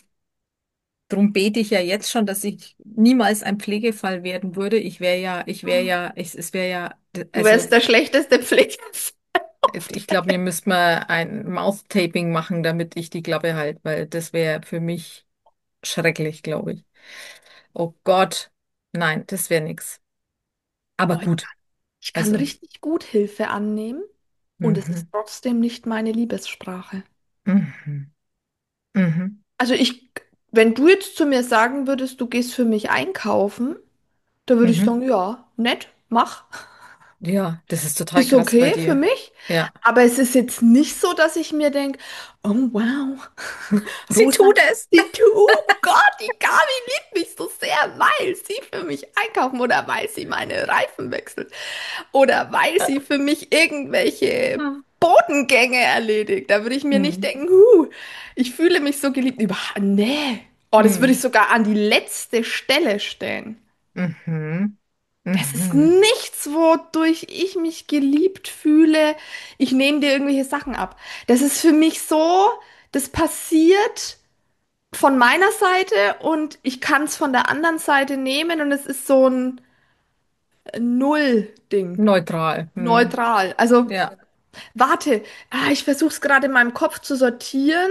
Drum bete ich ja jetzt schon, dass ich niemals ein Pflegefall werden würde. Ich wäre ja, ich wäre ja, ich, es wäre ja, du also wärst der schlechteste Pfleger auf ich der glaube, mir müsste man ein Mouth-Taping machen, damit ich die Klappe halte, weil das wäre für mich schrecklich, glaube ich. Oh Gott, nein, das wäre nix. Aber Welt. gut, Ich kann also, richtig gut Hilfe annehmen und es ist mhm, trotzdem nicht meine Liebessprache. mhm, mhm, Also ich, wenn du jetzt zu mir sagen würdest, du gehst für mich einkaufen, da würde ich mhm. sagen, ja, nett, mach. Ja, das ist total Ist krass bei okay für dir. mich. Ja, Aber es ist jetzt nicht so, dass ich mir denke, oh wow, sie Rosa, tut es. die tu, oh Gott, die Gabi liebt mich so sehr, weil sie für mich einkaufen oder weil sie meine Reifen wechselt oder weil sie für mich irgendwelche Ah. Bodengänge erledigt. Da würde ich mir nicht Hm. denken, huh, ich fühle mich so geliebt. Über, nee. Oh, das würde ich Hm. sogar an die letzte Stelle stellen. Mhm. Das ist Mhm. nichts, wodurch ich mich geliebt fühle. Ich nehme dir irgendwelche Sachen ab. Das ist für mich so, das passiert von meiner Seite und ich kann es von der anderen Seite nehmen und es ist so ein Null-Ding. Neutral. Hm. Neutral. Also, Ja. warte, ah, ich versuche es gerade in meinem Kopf zu sortieren.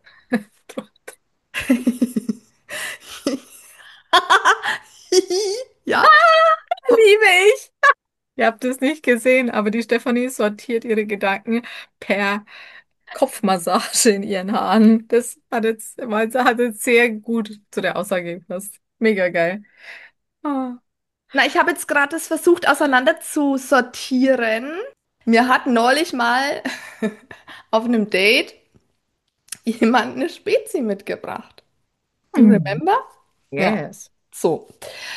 Ja? Liebe ich. Ihr habt es nicht gesehen, aber die Stefanie sortiert ihre Gedanken per Kopfmassage in ihren Haaren. Das hat jetzt, hat jetzt sehr gut zu der Aussage gepasst. Mega geil. Ah. Na, ich habe jetzt gerade das versucht auseinander zu sortieren. Mir hat neulich mal auf einem Date jemand eine Spezi mitgebracht. Do you Hm. remember? Ja. Yes. So.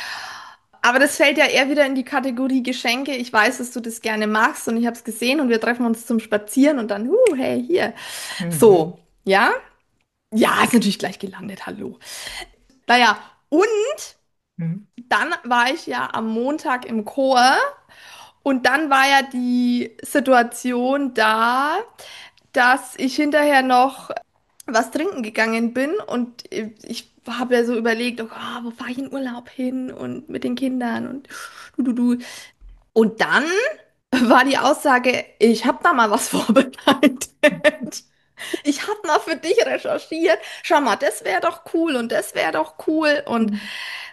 Aber das fällt ja eher wieder in die Kategorie Geschenke. Ich weiß, dass du das gerne magst und ich habe es gesehen und wir treffen uns zum Spazieren und dann, uh, hey, hier. Mhm. So, ja? Ja, ist natürlich gleich gelandet, hallo. Naja, und Mhm. dann war ich ja am Montag im Chor und dann war ja die Situation da, dass ich hinterher noch was trinken gegangen bin und ich habe ja so überlegt, oh, wo fahre ich in Urlaub hin und mit den Kindern und du, du, du. Und dann war die Aussage, ich habe da mal was vorbereitet. Ich habe mal für dich recherchiert. Schau mal, das wäre doch cool und das wäre doch cool und Mhm.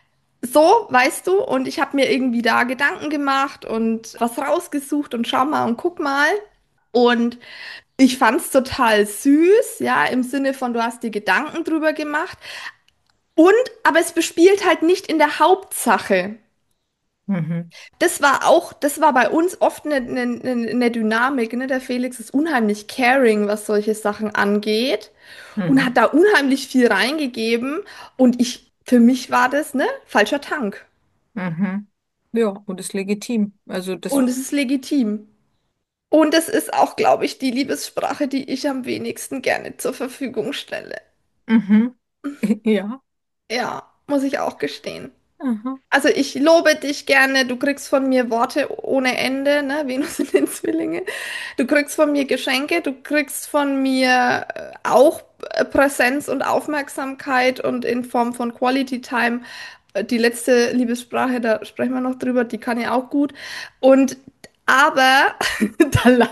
so, weißt du, und ich habe mir irgendwie da Gedanken gemacht und was rausgesucht und schau mal und guck mal. Und ich fand es total süß, ja, im Sinne von, du hast dir Gedanken drüber gemacht. Und, aber es bespielt halt nicht in der Hauptsache. Mhm. Das war auch, das war bei uns oft eine, eine, eine eine Dynamik, ne? Der Felix ist unheimlich caring, was solche Sachen angeht und hat Mhm. da unheimlich viel reingegeben. Und ich, für mich war das, ne, falscher Tank. Mhm. Ja, und ist legitim. Also das. Und es ist legitim. Und es ist auch, glaube ich, die Liebessprache, die ich am wenigsten gerne zur Verfügung stelle. Mhm. Ja. Ja, muss ich auch gestehen. Aha. Also ich lobe dich gerne, du kriegst von mir Worte ohne Ende, ne? Venus in den Zwillinge. Du kriegst von mir Geschenke, du kriegst von mir äh, auch äh, Präsenz und Aufmerksamkeit und in Form von Quality Time. Äh, Die letzte Liebessprache, da sprechen wir noch drüber, die kann ich auch gut. Und aber, da la-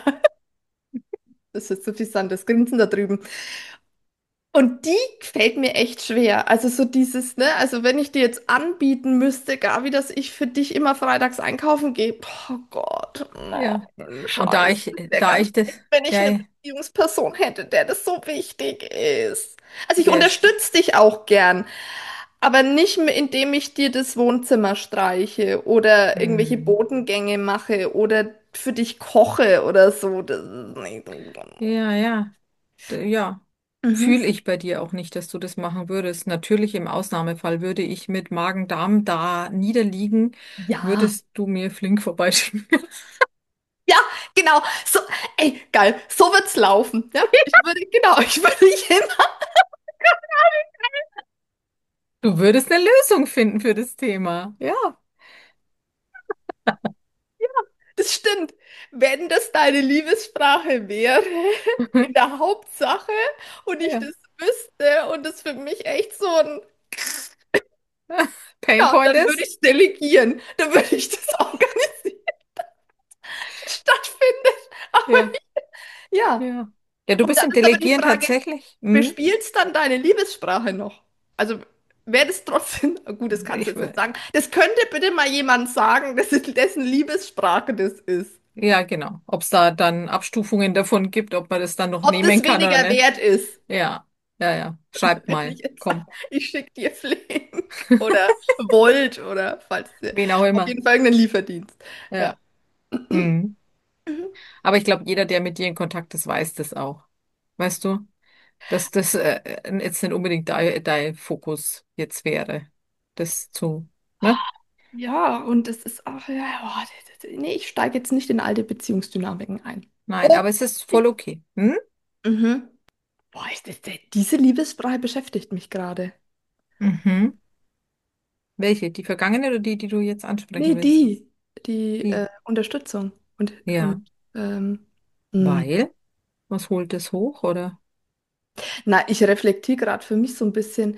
das ist suffisant, das Grinsen da drüben. Und die fällt mir echt schwer. Also so dieses, ne, also wenn ich dir jetzt anbieten müsste, Gabi, dass ich für dich immer freitags einkaufen gehe, oh Gott, Ja. nein, Und da scheiße, ich, wäre da ganz ich das, schlecht, wenn ich ja, eine ja, Beziehungsperson hätte, der das so wichtig ist. Also ich ja, es, unterstütze dich auch gern, aber nicht mehr, indem ich dir das Wohnzimmer streiche oder irgendwelche hm. Botengänge mache oder für dich koche oder so. Das ist nicht so. Ja, ja, D- ja. Mhm. Fühle ich bei dir auch nicht, dass du das machen würdest. Natürlich im Ausnahmefall würde ich mit Magen-Darm da niederliegen, Ja. würdest du mir flink vorbeischieben. Ja, genau. So, ey, geil. So wird's laufen. Ja, ich würde, genau, ich würde dich hin. Du würdest eine Lösung finden für das Thema. Ja. Das stimmt. Wenn das deine Liebessprache wäre, in der Hauptsache, und ich Ja. das wüsste und das für mich echt so ein, ja, Painpoint dann würde ist? ich es delegieren. Dann würde ich das organisieren, stattfindet. Aber Ja. ja. Ja. Ja, du Und bist dann im ist aber die Delegieren Frage, tatsächlich. Hm? bespielst dann deine Liebessprache noch? Also wäre das trotzdem, gut, das kannst du Ich jetzt nicht will. sagen. Das könnte bitte mal jemand sagen, dass es dessen Liebessprache das ist. Ja, genau. Ob es da dann Abstufungen davon gibt, ob man das dann noch Ob nehmen das kann oder weniger nicht. wert ist. Ja, ja, ja. Schreibt Wenn mal. ich jetzt sage, Komm. ich schicke dir Flink oder Volt oder falls dir, Wen auch auf immer. jeden Fall irgendeinen Lieferdienst. Ja. Ja. Mhm. Mhm. Aber ich glaube, jeder, der mit dir in Kontakt ist, weiß das auch. Weißt du, dass das äh, jetzt nicht unbedingt dein, dein Fokus jetzt wäre, das zu, ne? Ja, und das ist auch, ja, oh, das- das- nee, ich steige jetzt nicht in alte Beziehungsdynamiken ein. Nein, Oh. aber es ist voll okay. Hm? Mhm. Boah, ist das, diese Liebesfrei beschäftigt mich gerade. Mhm. Welche? Die vergangene oder die, die du jetzt ansprechen Nee, willst? die, die Die. äh, Unterstützung. Und, Ja. und ähm, mh. Weil? Was holt das hoch, oder? Na, ich reflektiere gerade für mich so ein bisschen,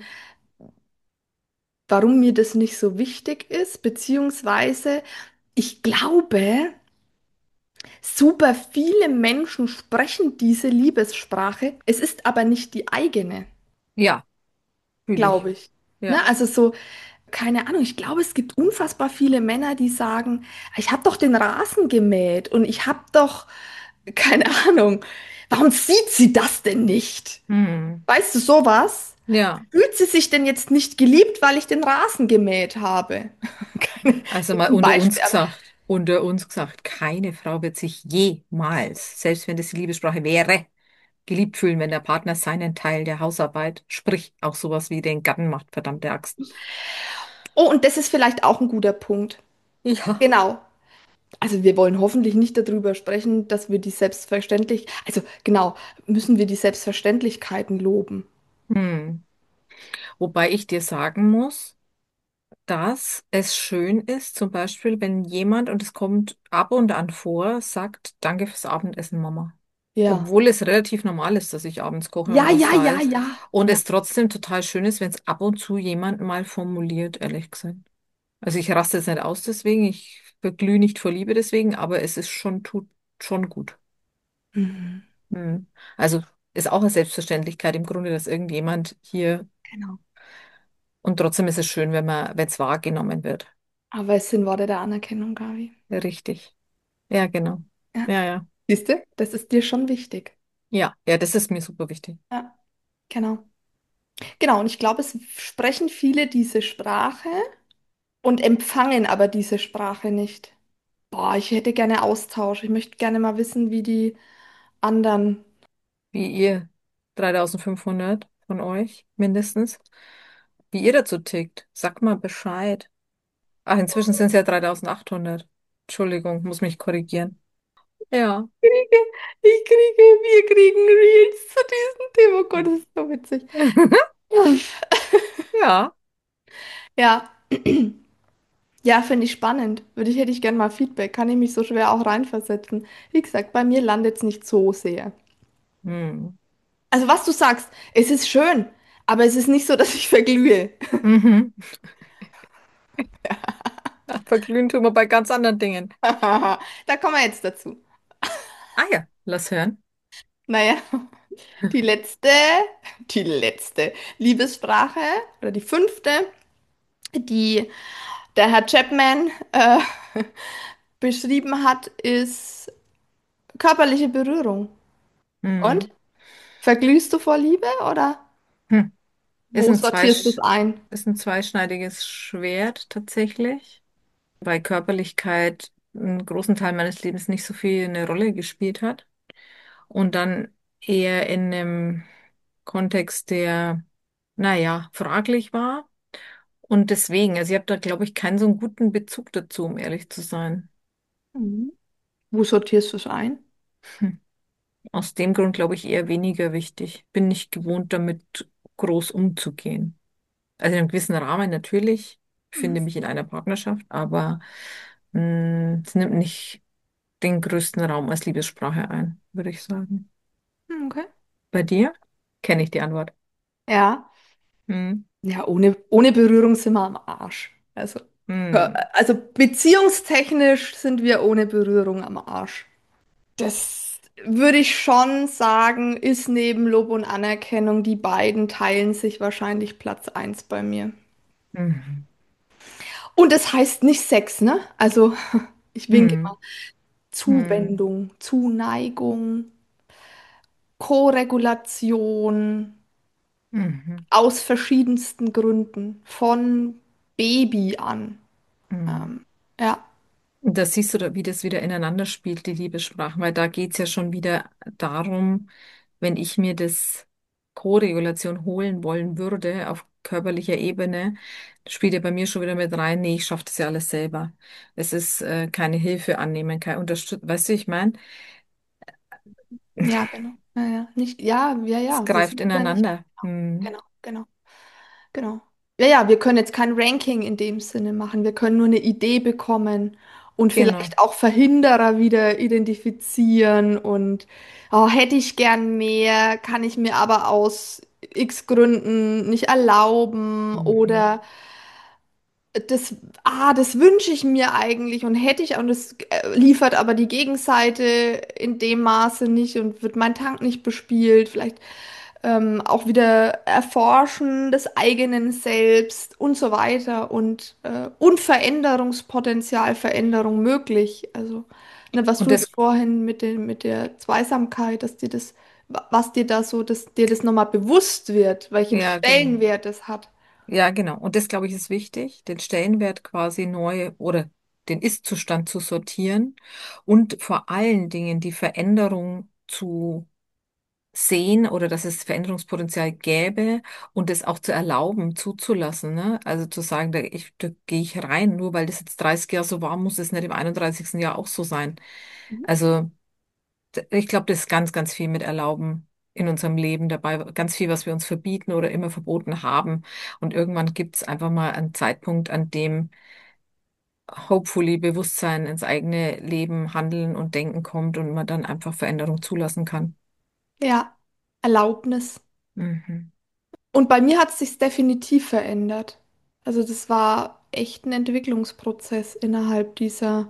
warum mir das nicht so wichtig ist, beziehungsweise ich glaube, super viele Menschen sprechen diese Liebessprache, es ist aber nicht die eigene, Ja, fühle ich. glaube ich. Ne? Ja. Also so, keine Ahnung, ich glaube, es gibt unfassbar viele Männer, die sagen, ich habe doch den Rasen gemäht und ich habe doch, keine Ahnung, warum sieht sie das denn nicht? Hm. Weißt du sowas? Ja. Fühlt sie sich denn jetzt nicht geliebt, weil ich den Rasen gemäht habe? Keine, Also mal jetzt ein unter uns Beispiel, aber gesagt, unter uns gesagt, keine Frau wird sich jemals, selbst wenn das die Liebessprache wäre, geliebt fühlen, wenn der Partner seinen Teil der Hausarbeit, sprich auch sowas wie den Garten macht, verdammte Axt. oh, und das ist vielleicht auch ein guter Punkt. Ja. Genau. Also wir wollen hoffentlich nicht darüber sprechen, dass wir die selbstverständlich, also genau, müssen wir die Selbstverständlichkeiten loben. Hm. Wobei ich dir sagen muss, dass es schön ist, zum Beispiel, wenn jemand, und es kommt ab und an vor, sagt, danke fürs Abendessen, Mama. Ja. Obwohl es relativ normal ist, dass ich abends koche und Ja, was ja, da ja, ist. ja. Und Ja. es trotzdem total schön ist, wenn es ab und zu jemand mal formuliert, ehrlich gesagt. Also ich raste jetzt nicht aus deswegen, ich verglühe nicht vor Liebe deswegen, aber es ist schon, tut schon gut. Mhm. Mhm. Also ist auch eine Selbstverständlichkeit im Grunde, dass irgendjemand hier, Genau. und trotzdem ist es schön, wenn man, wenn es wahrgenommen wird. Aber es sind Worte der Anerkennung, Gabi. Richtig. Ja, genau. Ja. Ja, ja. Siehst du? Das ist dir schon wichtig. Ja, ja, das ist mir super wichtig. Ja, genau. Genau, und ich glaube, es sprechen viele diese Sprache und empfangen aber diese Sprache nicht. Boah, ich hätte gerne Austausch. Ich möchte gerne mal wissen, wie die anderen. Wie ihr dreitausendfünfhundert von euch mindestens, wie ihr dazu tickt. Sagt mal Bescheid. Ach, inzwischen sind es ja dreitausendachthundert. Entschuldigung, muss mich korrigieren. Ja. Kriege, ich kriege, wir kriegen Reels zu diesem Thema. Oh Gott, das ist so witzig. Ja. Ja, ja, finde ich spannend. Würde ich, hätte ich gerne mal Feedback. Kann ich mich so schwer auch reinversetzen. Wie gesagt, bei mir landet es nicht so sehr. Hm. Also, was du sagst, es ist schön, aber es ist nicht so, dass ich verglühe. Mhm. Verglühen tun wir bei ganz anderen Dingen. Da kommen wir jetzt dazu. Ah ja, lass hören. Naja, die letzte, die letzte Liebessprache oder die fünfte, die der Herr Chapman äh, beschrieben hat, ist körperliche Berührung. Und? Hm. Verglühst du vor Liebe oder Hm. Ist wo ein sortierst du es Zweisch ein? ist ein zweischneidiges Schwert tatsächlich, weil Körperlichkeit einen großen Teil meines Lebens nicht so viel eine Rolle gespielt hat. Und dann eher in einem Kontext, der, naja, fraglich war. Und deswegen, also ich habe da, glaube ich, keinen so einen guten Bezug dazu, um ehrlich zu sein. Mhm. Wo sortierst du es ein? Hm. Aus dem Grund, glaube ich, eher weniger wichtig. Bin nicht gewohnt, damit groß umzugehen. Also in einem gewissen Rahmen natürlich. Ich Mhm. finde mich in einer Partnerschaft, aber mh, es nimmt nicht den größten Raum als Liebessprache ein, würde ich sagen. Hm, okay. Bei dir? Kenne ich die Antwort. Ja. Hm. Ja, ohne, ohne Berührung sind wir am Arsch. Also, ja, Hm. also beziehungstechnisch sind wir ohne Berührung am Arsch. Das würde ich schon sagen, ist neben Lob und Anerkennung, die beiden teilen sich wahrscheinlich Platz eins bei mir. Mhm. Und das heißt nicht Sex, ne? Also, ich winke immer Mhm. Mhm. Zuwendung, Zuneigung, Koregulation Mhm. aus verschiedensten Gründen, von Baby an. Mhm. Ähm, ja. Und da siehst du, da, wie das wieder ineinander spielt, die Liebessprachen, weil da geht's ja schon wieder darum, wenn ich mir das Koregulation holen wollen würde auf körperlicher Ebene, spielt ja bei mir schon wieder mit rein, nee, ich schaffe das ja alles selber. Es ist äh, keine Hilfe annehmen, keine Unterstützung. Weißt du, ich meine, Ja, genau. Ja, ja. Nicht, ja, ja, es ja, so greift sind wir nicht. ineinander. Mhm. Genau, genau, genau. Ja, ja, wir können jetzt kein Ranking in dem Sinne machen. Wir können nur eine Idee bekommen und Genau. vielleicht auch Verhinderer wieder identifizieren und oh, hätte ich gern mehr, kann ich mir aber aus X Gründen nicht erlauben Mhm. oder das, ah, das wünsche ich mir eigentlich und hätte ich und das äh, liefert aber die Gegenseite in dem Maße nicht und wird mein Tank nicht bespielt. Vielleicht ähm, auch wieder Erforschen des eigenen Selbst und so weiter und äh, Unveränderungspotenzial, Veränderung möglich. Also, ne, was Und du jetzt das, vorhin mit dem, mit der Zweisamkeit, dass dir das, was dir da so, dass dir das nochmal bewusst wird, welchen ja, genau. Stellenwert es hat. Ja, genau. Und das, glaube ich, ist wichtig, den Stellenwert quasi neu oder den Ist-Zustand zu sortieren und vor allen Dingen die Veränderung zu sehen oder dass es Veränderungspotenzial gäbe und es auch zu erlauben, zuzulassen, ne? Also zu sagen, da, ich, da gehe ich rein, nur weil das jetzt dreißig Jahre so war, muss es nicht im einunddreißigsten Jahr auch so sein. Mhm. Also d- ich glaube, das ist ganz, ganz viel mit Erlauben in unserem Leben dabei, ganz viel, was wir uns verbieten oder immer verboten haben. Und irgendwann gibt es einfach mal einen Zeitpunkt, an dem hopefully Bewusstsein ins eigene Leben, Handeln und Denken kommt und man dann einfach Veränderung zulassen kann. Ja, Erlaubnis. Mhm. Und bei mir hat es sich definitiv verändert. Also das war echt ein Entwicklungsprozess innerhalb dieser,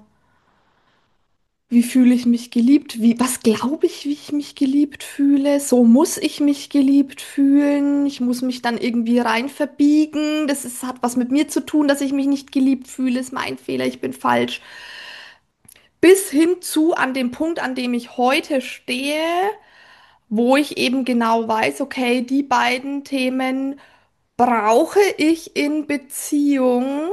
wie fühle ich mich geliebt, wie, was glaube ich, wie ich mich geliebt fühle, so muss ich mich geliebt fühlen, ich muss mich dann irgendwie rein verbiegen, das ist, hat was mit mir zu tun, dass ich mich nicht geliebt fühle, ist mein Fehler, ich bin falsch. Bis hin zu an dem Punkt, an dem ich heute stehe, wo ich eben genau weiß, okay, die beiden Themen brauche ich in Beziehung,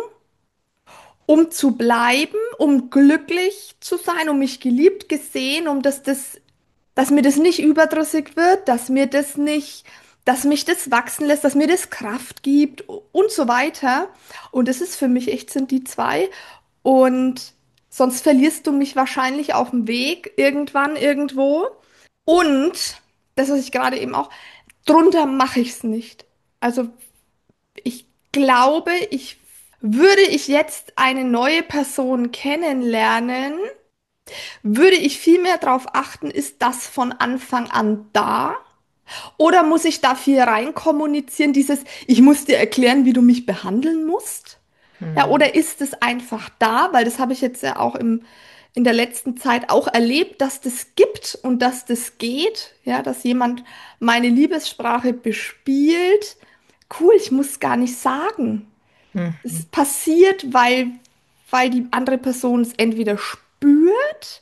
um zu bleiben, um glücklich zu sein, um mich geliebt, gesehen, um dass das, dass mir das nicht überdrüssig wird, dass mir das nicht, dass mich das wachsen lässt, dass mir das Kraft gibt und so weiter. Und das ist für mich echt sind die zwei. Und sonst verlierst du mich wahrscheinlich auf dem Weg irgendwann irgendwo. Und das, was ich gerade eben auch, drunter mache ich es nicht. Also ich glaube, ich würde ich jetzt eine neue Person kennenlernen, würde ich viel mehr darauf achten, ist das von Anfang an da? Oder muss ich da viel rein kommunizieren, dieses, ich muss dir erklären, wie du mich behandeln musst? Ja, Hm. oder ist es einfach da? Weil das habe ich jetzt ja auch im, in der letzten Zeit auch erlebt, dass das gibt und dass das geht. Ja, dass jemand meine Liebessprache bespielt. Cool, ich muss gar nicht sagen. Es Mhm. passiert, weil, weil die andere Person es entweder spürt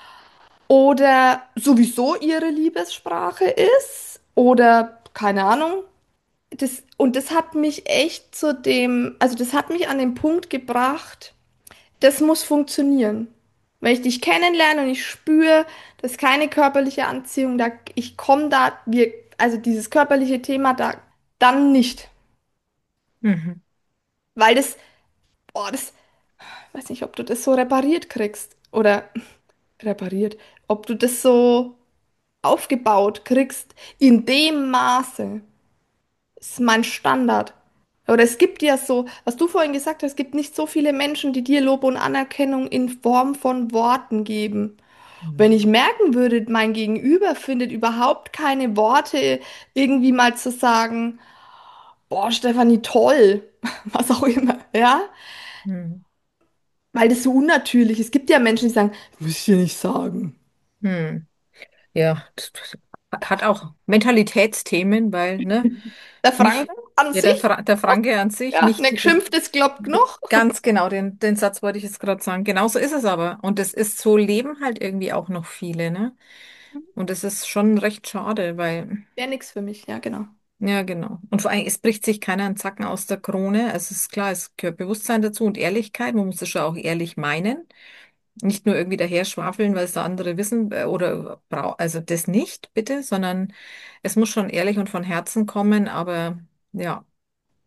oder sowieso ihre Liebessprache ist oder keine Ahnung. Das, und das hat mich echt zu dem, also das hat mich an den Punkt gebracht, das muss funktionieren. Wenn ich dich kennenlerne und ich spüre, das ist keine körperliche Anziehung, da ich komme da, wir, also dieses körperliche Thema da, dann nicht. Mhm. Weil das, boah, das, weiß nicht, ob du das so repariert kriegst oder repariert, ob du das so aufgebaut kriegst in dem Maße. Ist mein Standard. Oder es gibt ja so, was du vorhin gesagt hast, es gibt nicht so viele Menschen, die dir Lob und Anerkennung in Form von Worten geben. Wenn ich Mhm. merken würde, mein Gegenüber findet überhaupt keine Worte, irgendwie mal zu sagen, boah, Stefanie, toll, was auch immer, ja, Mhm. weil das so unnatürlich ist. Es gibt ja Menschen, die sagen, muss ich dir nicht sagen. Hm. Ja, das hat auch Mentalitätsthemen, weil, ne, Der Franke nicht, an ja, der, sich, Fra der Franke an sich, ja, ne nicht, geschimpft ist, glaubt genug. ganz genau, den, den Satz wollte ich jetzt gerade sagen. Genauso ist es aber. Und das ist, so leben halt irgendwie auch noch viele, ne? Und das ist schon recht schade, weil, Wäre nix für mich, ja, genau. ja, genau. Und vor allem, es bricht sich keiner einen Zacken aus der Krone. Es ist klar, es gehört Bewusstsein dazu und Ehrlichkeit. Man muss es schon auch ehrlich meinen. Nicht nur irgendwie daher schwafeln, weil es da andere wissen äh, oder brau also das nicht, bitte, sondern es muss schon ehrlich und von Herzen kommen, aber ja,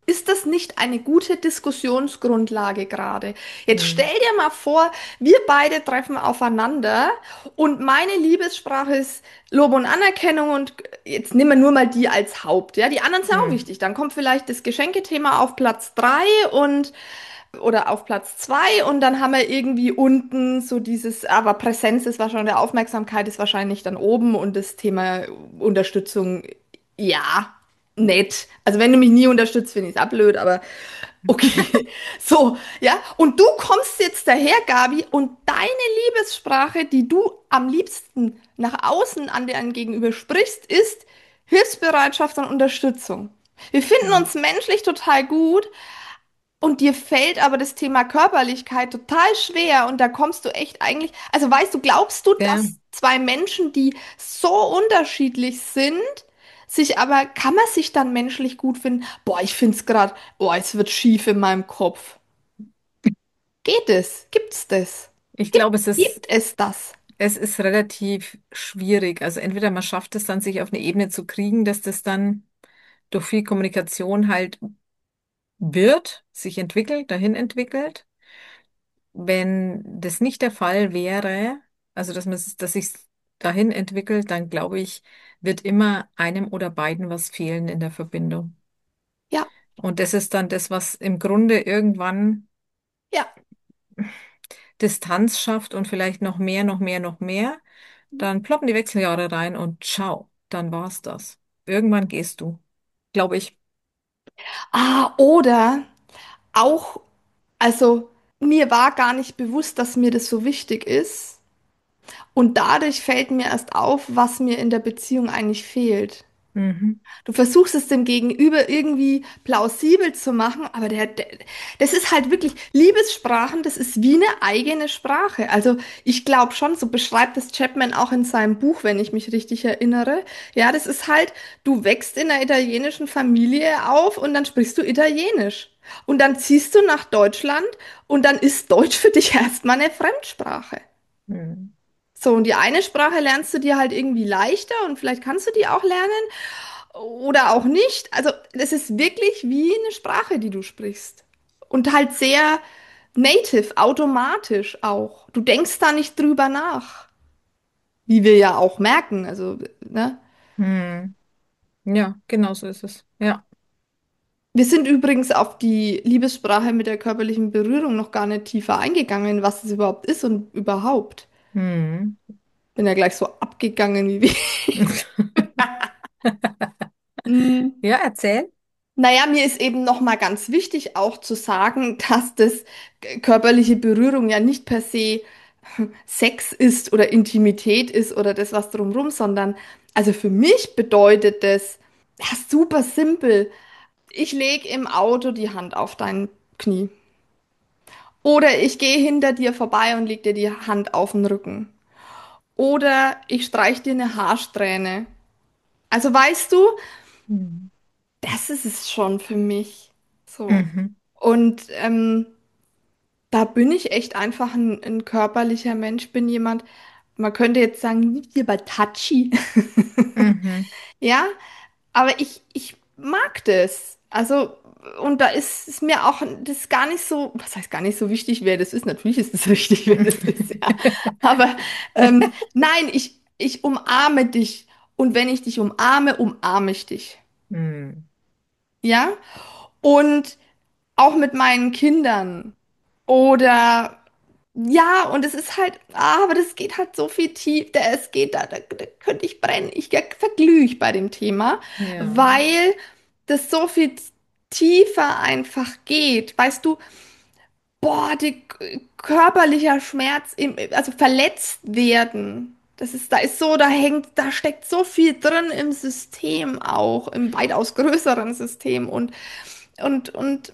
Ist das nicht eine gute Diskussionsgrundlage gerade? Jetzt stell Hm. dir mal vor, wir beide treffen aufeinander und meine Liebessprache ist Lob und Anerkennung und jetzt nehmen wir nur mal die als Haupt, ja? Die anderen sind auch Hm. wichtig. Dann kommt vielleicht das Geschenkethema auf Platz drei und oder auf Platz zwei und dann haben wir irgendwie unten so dieses, aber Präsenz ist wahrscheinlich, Aufmerksamkeit ist wahrscheinlich dann oben und das Thema Unterstützung, ja, nett. Also wenn du mich nie unterstützt, finde ich es auch blöd, aber okay. So, ja. Und du kommst jetzt daher, Gabi, und deine Liebessprache, die du am liebsten nach außen an dein Gegenüber sprichst, ist Hilfsbereitschaft und Unterstützung. Wir finden Hm. uns menschlich total gut, und dir fällt aber das Thema Körperlichkeit total schwer und da kommst du echt eigentlich, also weißt du, glaubst du, Ja. dass zwei Menschen, die so unterschiedlich sind, sich aber, kann man sich dann menschlich gut finden? Boah, ich find's gerade, boah, es wird schief in meinem Kopf. Geht es? Gibt's das? Ich Gibt, glaube, es ist, gibt es das? es ist relativ schwierig. Also entweder man schafft es dann, sich auf eine Ebene zu kriegen, dass das dann durch viel Kommunikation halt wird, sich entwickelt, dahin entwickelt. Wenn das nicht der Fall wäre, also dass man, es- dass sich dahin entwickelt, dann glaube ich, wird immer einem oder beiden was fehlen in der Verbindung. Ja, Und das ist dann das, was im Grunde irgendwann ja. Distanz schafft und vielleicht noch mehr, noch mehr, noch mehr. Dann ploppen die Wechseljahre rein und ciao, dann war's das. Irgendwann gehst du, glaube ich. Ah, oder auch, also mir war gar nicht bewusst, dass mir das so wichtig ist. Und dadurch fällt mir erst auf, was mir in der Beziehung eigentlich fehlt. Mhm. Du versuchst es dem Gegenüber irgendwie plausibel zu machen, aber der, der, das ist halt wirklich, Liebessprachen, das ist wie eine eigene Sprache. Also ich glaube schon, so beschreibt es Chapman auch in seinem Buch, wenn ich mich richtig erinnere. Ja, das ist halt, du wächst in einer italienischen Familie auf und dann sprichst du Italienisch. Und dann ziehst du nach Deutschland und dann ist Deutsch für dich erstmal eine Fremdsprache. Mhm. So, und die eine Sprache lernst du dir halt irgendwie leichter und vielleicht kannst du die auch lernen oder auch nicht. Also, es ist wirklich wie eine Sprache, die du sprichst. Und halt sehr native, automatisch auch. Du denkst da nicht drüber nach, wie wir ja auch merken. Also, ne? Mhm. Ja, genau so ist es. Ja. Wir sind übrigens auf die Liebessprache mit der körperlichen Berührung noch gar nicht tiefer eingegangen, was es überhaupt ist und überhaupt. Mhm. Bin ja gleich so abgegangen wie wir. Mm. Ja, erzähl. Naja, mir ist eben noch mal ganz wichtig auch zu sagen, dass das körperliche Berührung ja nicht per se Sex ist oder Intimität ist oder das was drumrum, sondern also für mich bedeutet das ja, super simpel. Ich lege im Auto die Hand auf dein Knie oder ich gehe hinter dir vorbei und leg dir die Hand auf den Rücken oder ich streich dir eine Haarsträhne. Also weißt du, Mhm. das ist es schon für mich. So. Mhm. Und ähm, da bin ich echt einfach ein, ein körperlicher Mensch, bin jemand, man könnte jetzt sagen, hier bei touchy. Mhm. Ja, aber ich, ich mag das. Also, und da ist es mir auch das ist gar nicht so, was heißt gar nicht so wichtig, wer das ist. Natürlich ist es wichtig, wer das ist, ja. Aber ähm, nein, ich, ich umarme dich. Und wenn ich dich umarme, umarme ich dich. Mhm. Ja? Und auch mit meinen Kindern. Oder ja, und es ist halt, ah, aber das geht halt so viel tief, da es geht, da, da, da könnte ich brennen. Ich verglühe ich bei dem Thema, Ja. weil das so viel tiefer einfach geht. Weißt du, boah, die k- körperlicher Schmerz, im, also verletzt werden. Das ist, da ist so, da hängt, da steckt so viel drin im System auch, im weitaus größeren System und und und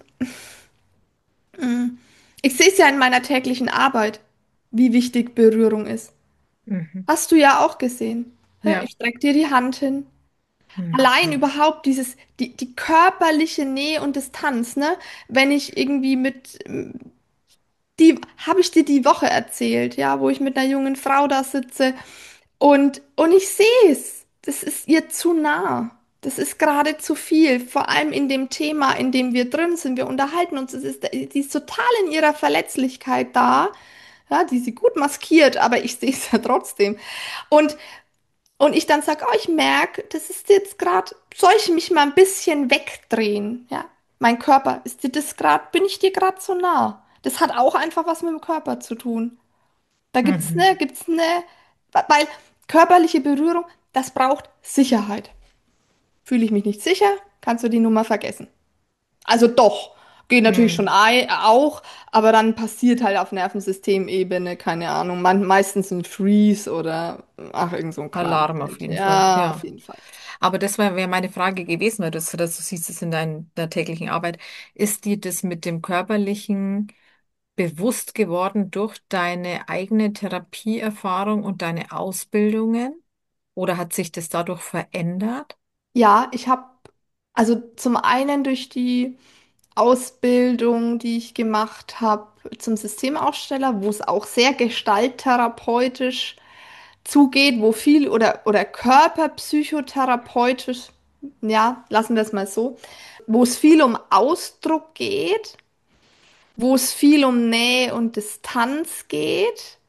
ich sehe es ja in meiner täglichen Arbeit, wie wichtig Berührung ist. Mhm. Hast du ja auch gesehen. Hä? Ja. Ich streck dir die Hand hin. Allein Mhm. überhaupt dieses, die, die körperliche Nähe und Distanz, ne? Wenn ich irgendwie mit, die, habe ich dir die Woche erzählt, ja, wo ich mit einer jungen Frau da sitze und, und ich sehe es. Das ist ihr zu nah. Das ist gerade zu viel, vor allem in dem Thema, in dem wir drin sind. Wir unterhalten uns, es ist, die ist total in ihrer Verletzlichkeit da, ja, die sie gut maskiert, aber ich sehe es ja trotzdem. Und, und ich dann sage, oh, ich merke, das ist jetzt gerade, soll ich mich mal ein bisschen wegdrehen? Ja, mein Körper, ist dir das gerade, bin ich dir gerade so nah? Das hat auch einfach was mit dem Körper zu tun. Da gibt's Mhm. eine, gibt's eine, weil körperliche Berührung, das braucht Sicherheit. Fühle ich mich nicht sicher, kannst du die Nummer vergessen. Also doch, geht natürlich schon Mhm. ei- auch, aber dann passiert halt auf Nervensystemebene, keine Ahnung, man, meistens ein Freeze oder ach, irgend so ein Kram Alarm auf halt. jeden Fall, Ja, auf ja. jeden Fall. Aber das wäre wär meine Frage gewesen, weil du, dass du siehst es in dein, deiner täglichen Arbeit. Ist dir das mit dem Körperlichen bewusst geworden durch deine eigene Therapieerfahrung und deine Ausbildungen? Oder hat sich das dadurch verändert? Ja, ich habe, also zum einen durch die Ausbildung, die ich gemacht habe zum Systemaussteller, wo es auch sehr gestalttherapeutisch zugeht, wo viel oder, oder körperpsychotherapeutisch, ja, lassen wir es mal so, wo es viel um Ausdruck geht, wo es viel um Nähe und Distanz geht,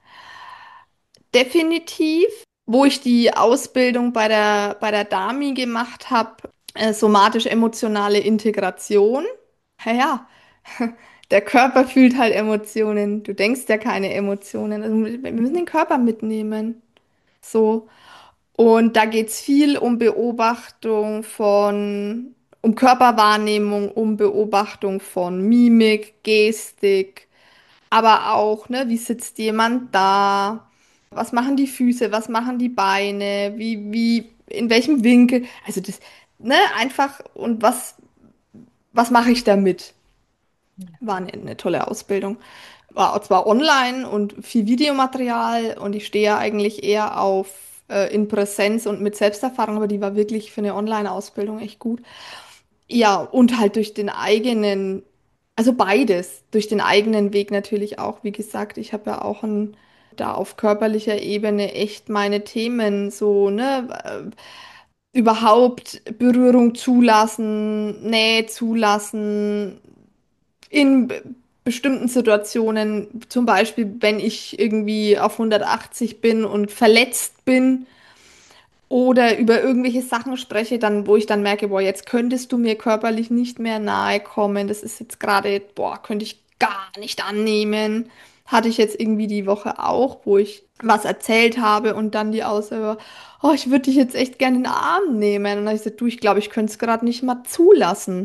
definitiv. Wo ich die Ausbildung bei der, bei der Dami gemacht habe, äh, somatisch-emotionale Integration. Ja, ja, der Körper fühlt halt Emotionen. Du denkst ja keine Emotionen. Also wir müssen den Körper mitnehmen. So. Und da geht es viel um Beobachtung von, um Körperwahrnehmung, um Beobachtung von Mimik, Gestik, aber auch, ne, wie sitzt jemand da? Was machen die Füße? Was machen die Beine? Wie, wie, in welchem Winkel? Also das, ne, einfach, und was, was mache ich damit? War eine, eine tolle Ausbildung. War zwar online und viel Videomaterial und ich stehe ja eigentlich eher auf äh, in Präsenz und mit Selbsterfahrung, aber die war wirklich für eine Online-Ausbildung echt gut. Ja, und halt durch den eigenen, also beides, durch den eigenen Weg natürlich auch. Wie gesagt, ich habe ja auch ein, da auf körperlicher Ebene echt meine Themen so, ne, äh, überhaupt Berührung zulassen, Nähe zulassen, in be- bestimmten Situationen, zum Beispiel, wenn ich irgendwie auf hundertachtzig bin und verletzt bin oder über irgendwelche Sachen spreche, dann, wo ich dann merke, boah, jetzt könntest du mir körperlich nicht mehr nahe kommen. Das ist jetzt gerade, boah, könnte ich gar nicht annehmen. Hatte ich jetzt irgendwie die Woche auch, wo ich was erzählt habe und dann die Aussage, oh, ich würde dich jetzt echt gerne in den Arm nehmen. Und dann habe ich gesagt, du, ich glaube, ich könnte es gerade nicht mal zulassen.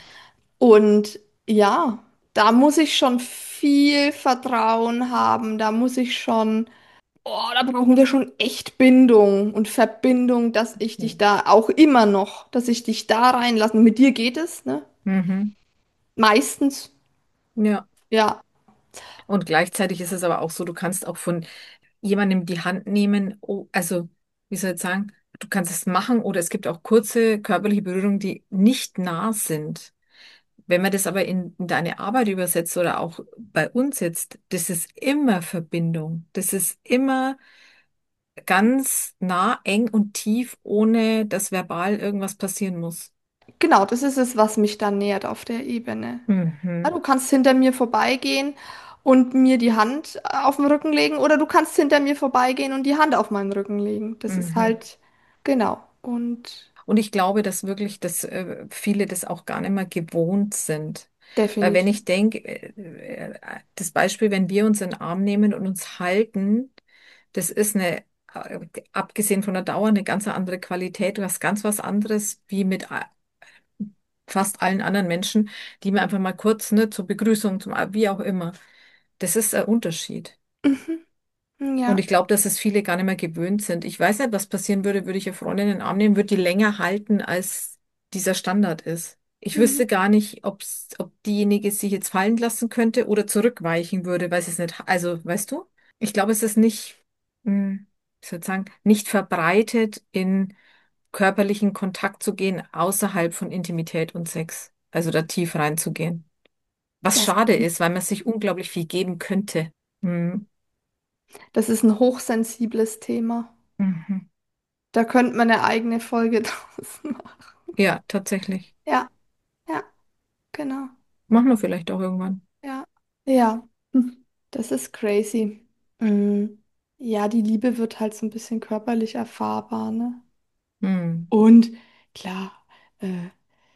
Und ja, da muss ich schon viel Vertrauen haben, da muss ich schon, oh, da brauchen wir schon echt Bindung und Verbindung, dass ich dich Mhm. da auch immer noch, dass ich dich da reinlasse. Mit dir geht es, ne? Mhm. Meistens, Ja. ja. Und gleichzeitig ist es aber auch so, du kannst auch von jemandem die Hand nehmen, oh, also, wie soll ich sagen, du kannst es machen oder es gibt auch kurze körperliche Berührungen, die nicht nah sind. Wenn man das aber in, in deine Arbeit übersetzt oder auch bei uns jetzt, das ist immer Verbindung. Das ist immer ganz nah, eng und tief, ohne dass verbal irgendwas passieren muss. Genau, das ist es, was mich dann nährt auf der Ebene. Ja, Mhm. du kannst hinter mir vorbeigehen und mir die Hand auf den Rücken legen oder du kannst hinter mir vorbeigehen und die Hand auf meinen Rücken legen. Das ist Mhm. halt, genau. Und Und ich glaube, dass wirklich, dass äh, viele das auch gar nicht mehr gewohnt sind. Weil wenn definitiv. ich denke, äh, äh, das Beispiel, wenn wir uns in den Arm nehmen und uns halten, das ist eine, äh, abgesehen von der Dauer, eine ganz andere Qualität. Du hast ganz was anderes wie mit a- fast allen anderen Menschen, die mir einfach mal kurz, ne, zur Begrüßung, zum, wie auch immer. Das ist ein Unterschied. Mhm. Und Ja. ich glaube, dass es viele gar nicht mehr gewöhnt sind. Ich weiß nicht, was passieren würde, würde ich eine Freundin in den Arm nehmen, würde die länger halten, als dieser Standard ist. Ich wüsste Mhm. gar nicht, ob's, ob diejenige sich jetzt fallen lassen könnte oder zurückweichen würde, weil sie es nicht, also, weißt du? Ich glaube, es ist nicht, hm, ich würde sagen, nicht verbreitet, in körperlichen Kontakt zu gehen, außerhalb von Intimität und Sex. Also da tief reinzugehen. Was Das, schade ist, weil man sich unglaublich viel geben könnte. Hm. das ist ein hochsensibles Thema. Mhm. Da könnte man eine eigene Folge draus machen. Ja, tatsächlich. Ja, ja, genau. Machen wir vielleicht auch irgendwann. Ja, ja. Hm. Das ist crazy. Mhm. Ja, die Liebe wird halt so ein bisschen körperlich erfahrbar, ne? Hm, Und klar, äh,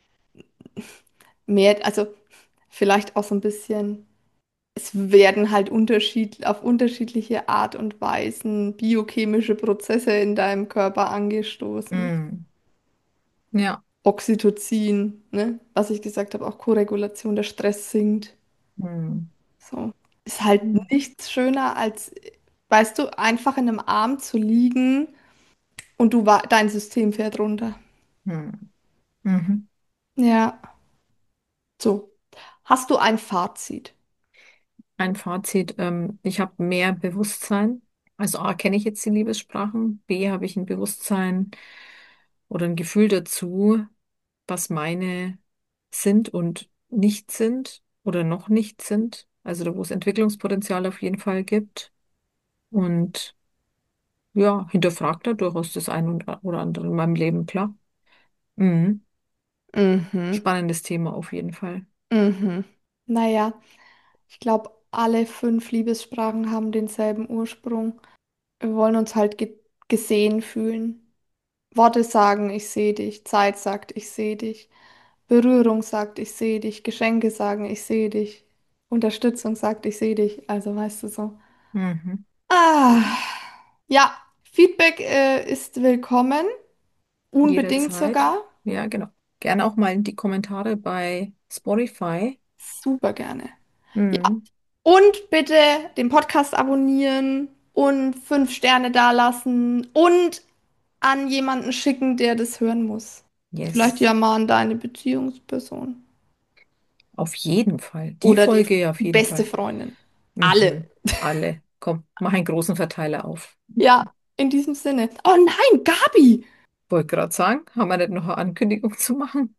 mehr, also vielleicht auch so ein bisschen, es werden halt unterschied, auf unterschiedliche Art und Weisen biochemische Prozesse in deinem Körper angestoßen. hm. Ja. Oxytocin, ne? Was ich gesagt habe, auch Koregulation, der Stress sinkt. Hm. So. Ist halt Hm. nichts schöner als, weißt du, einfach in einem Arm zu liegen und du wa- dein System fährt runter. Hm. Mhm. Ja. So. Hast du ein Fazit? Ein Fazit, ähm, ich habe mehr Bewusstsein. Also A, kenne ich jetzt die Liebessprachen, B, habe ich ein Bewusstsein oder ein Gefühl dazu, was meine sind und nicht sind oder noch nicht sind. Also da, wo es Entwicklungspotenzial auf jeden Fall gibt. Und ja, hinterfragt da durchaus das ein und- oder andere in meinem Leben, klar. Mhm. Mhm. Spannendes Thema auf jeden Fall. Mhm. Naja, ich glaube, alle fünf Liebessprachen haben denselben Ursprung. Wir wollen uns halt ge gesehen fühlen. Worte sagen, ich sehe dich. Zeit sagt, ich sehe dich. Berührung sagt, ich sehe dich. Geschenke sagen, ich sehe dich. Unterstützung sagt, ich sehe dich. Also weißt du so. Mhm. Ah, ja, Feedback äh, ist willkommen. Unbedingt Jederzeit. sogar. Ja, genau. Gerne auch mal in die Kommentare bei Spotify. Super gerne. Ja. Mhm. Und bitte den Podcast abonnieren und fünf Sterne dalassen und an jemanden schicken, der das hören muss. Vielleicht Yes. ja mal an deine Beziehungsperson. Auf jeden Fall. Die Oder die Folge ja auf jeden beste Fall. Freundin. Alle. Mhm. Alle. Komm, mach einen großen Verteiler auf. Ja, in diesem Sinne. Oh nein, Gabi! Wollte gerade sagen, haben wir nicht noch eine Ankündigung zu machen?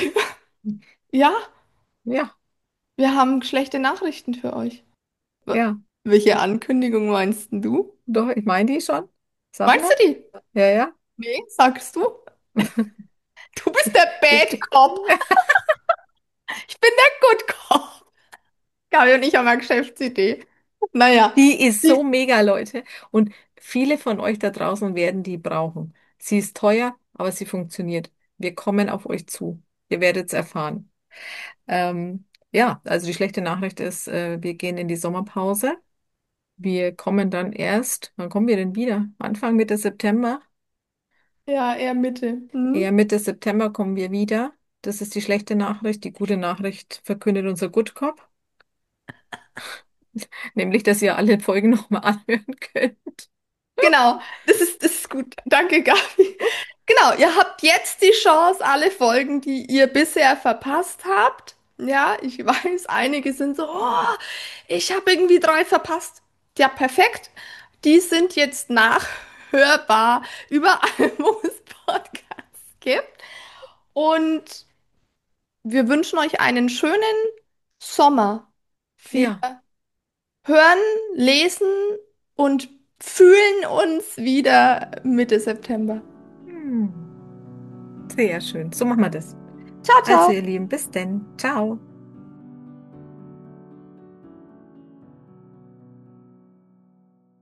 Ja, Ja, wir haben schlechte Nachrichten für euch. W- ja. Welche Ankündigung meinst denn du? Doch, ich meine die schon. Sag Meinst mal. du die? Ja, ja. Nee, sagst du? Du bist der Bad Cop. Ich bin der Good Cop. Gabi und ich haben eine Geschäftsidee. Naja, Die ist so die, mega, Leute. Und viele von euch da draußen werden die brauchen. Sie ist teuer, aber sie funktioniert. Wir kommen auf euch zu. Ihr werdet es erfahren. Ähm, ja, also die schlechte Nachricht ist, äh, wir gehen in die Sommerpause. Wir kommen dann erst, wann kommen wir denn wieder? Anfang, Mitte September? ja, eher Mitte. Eher Hm? Mitte September kommen wir wieder. Das ist die schlechte Nachricht. Die gute Nachricht verkündet unser Good Cop, nämlich, dass ihr alle Folgen nochmal anhören könnt. Genau, das ist, das ist gut. Danke, Gabi. Genau, ihr habt jetzt die Chance, alle Folgen, die ihr bisher verpasst habt. Ja, ich weiß, einige sind so, oh, ich habe irgendwie drei verpasst. Ja, perfekt. Die sind jetzt nachhörbar überall, wo es Podcasts gibt. Und wir wünschen euch einen schönen Sommer. Wir Ja, hören, lesen und fühlen uns wieder Mitte September. hm, sehr schön. So machen wir das. Ciao, Also, ciao. ihr Lieben, bis denn. Ciao.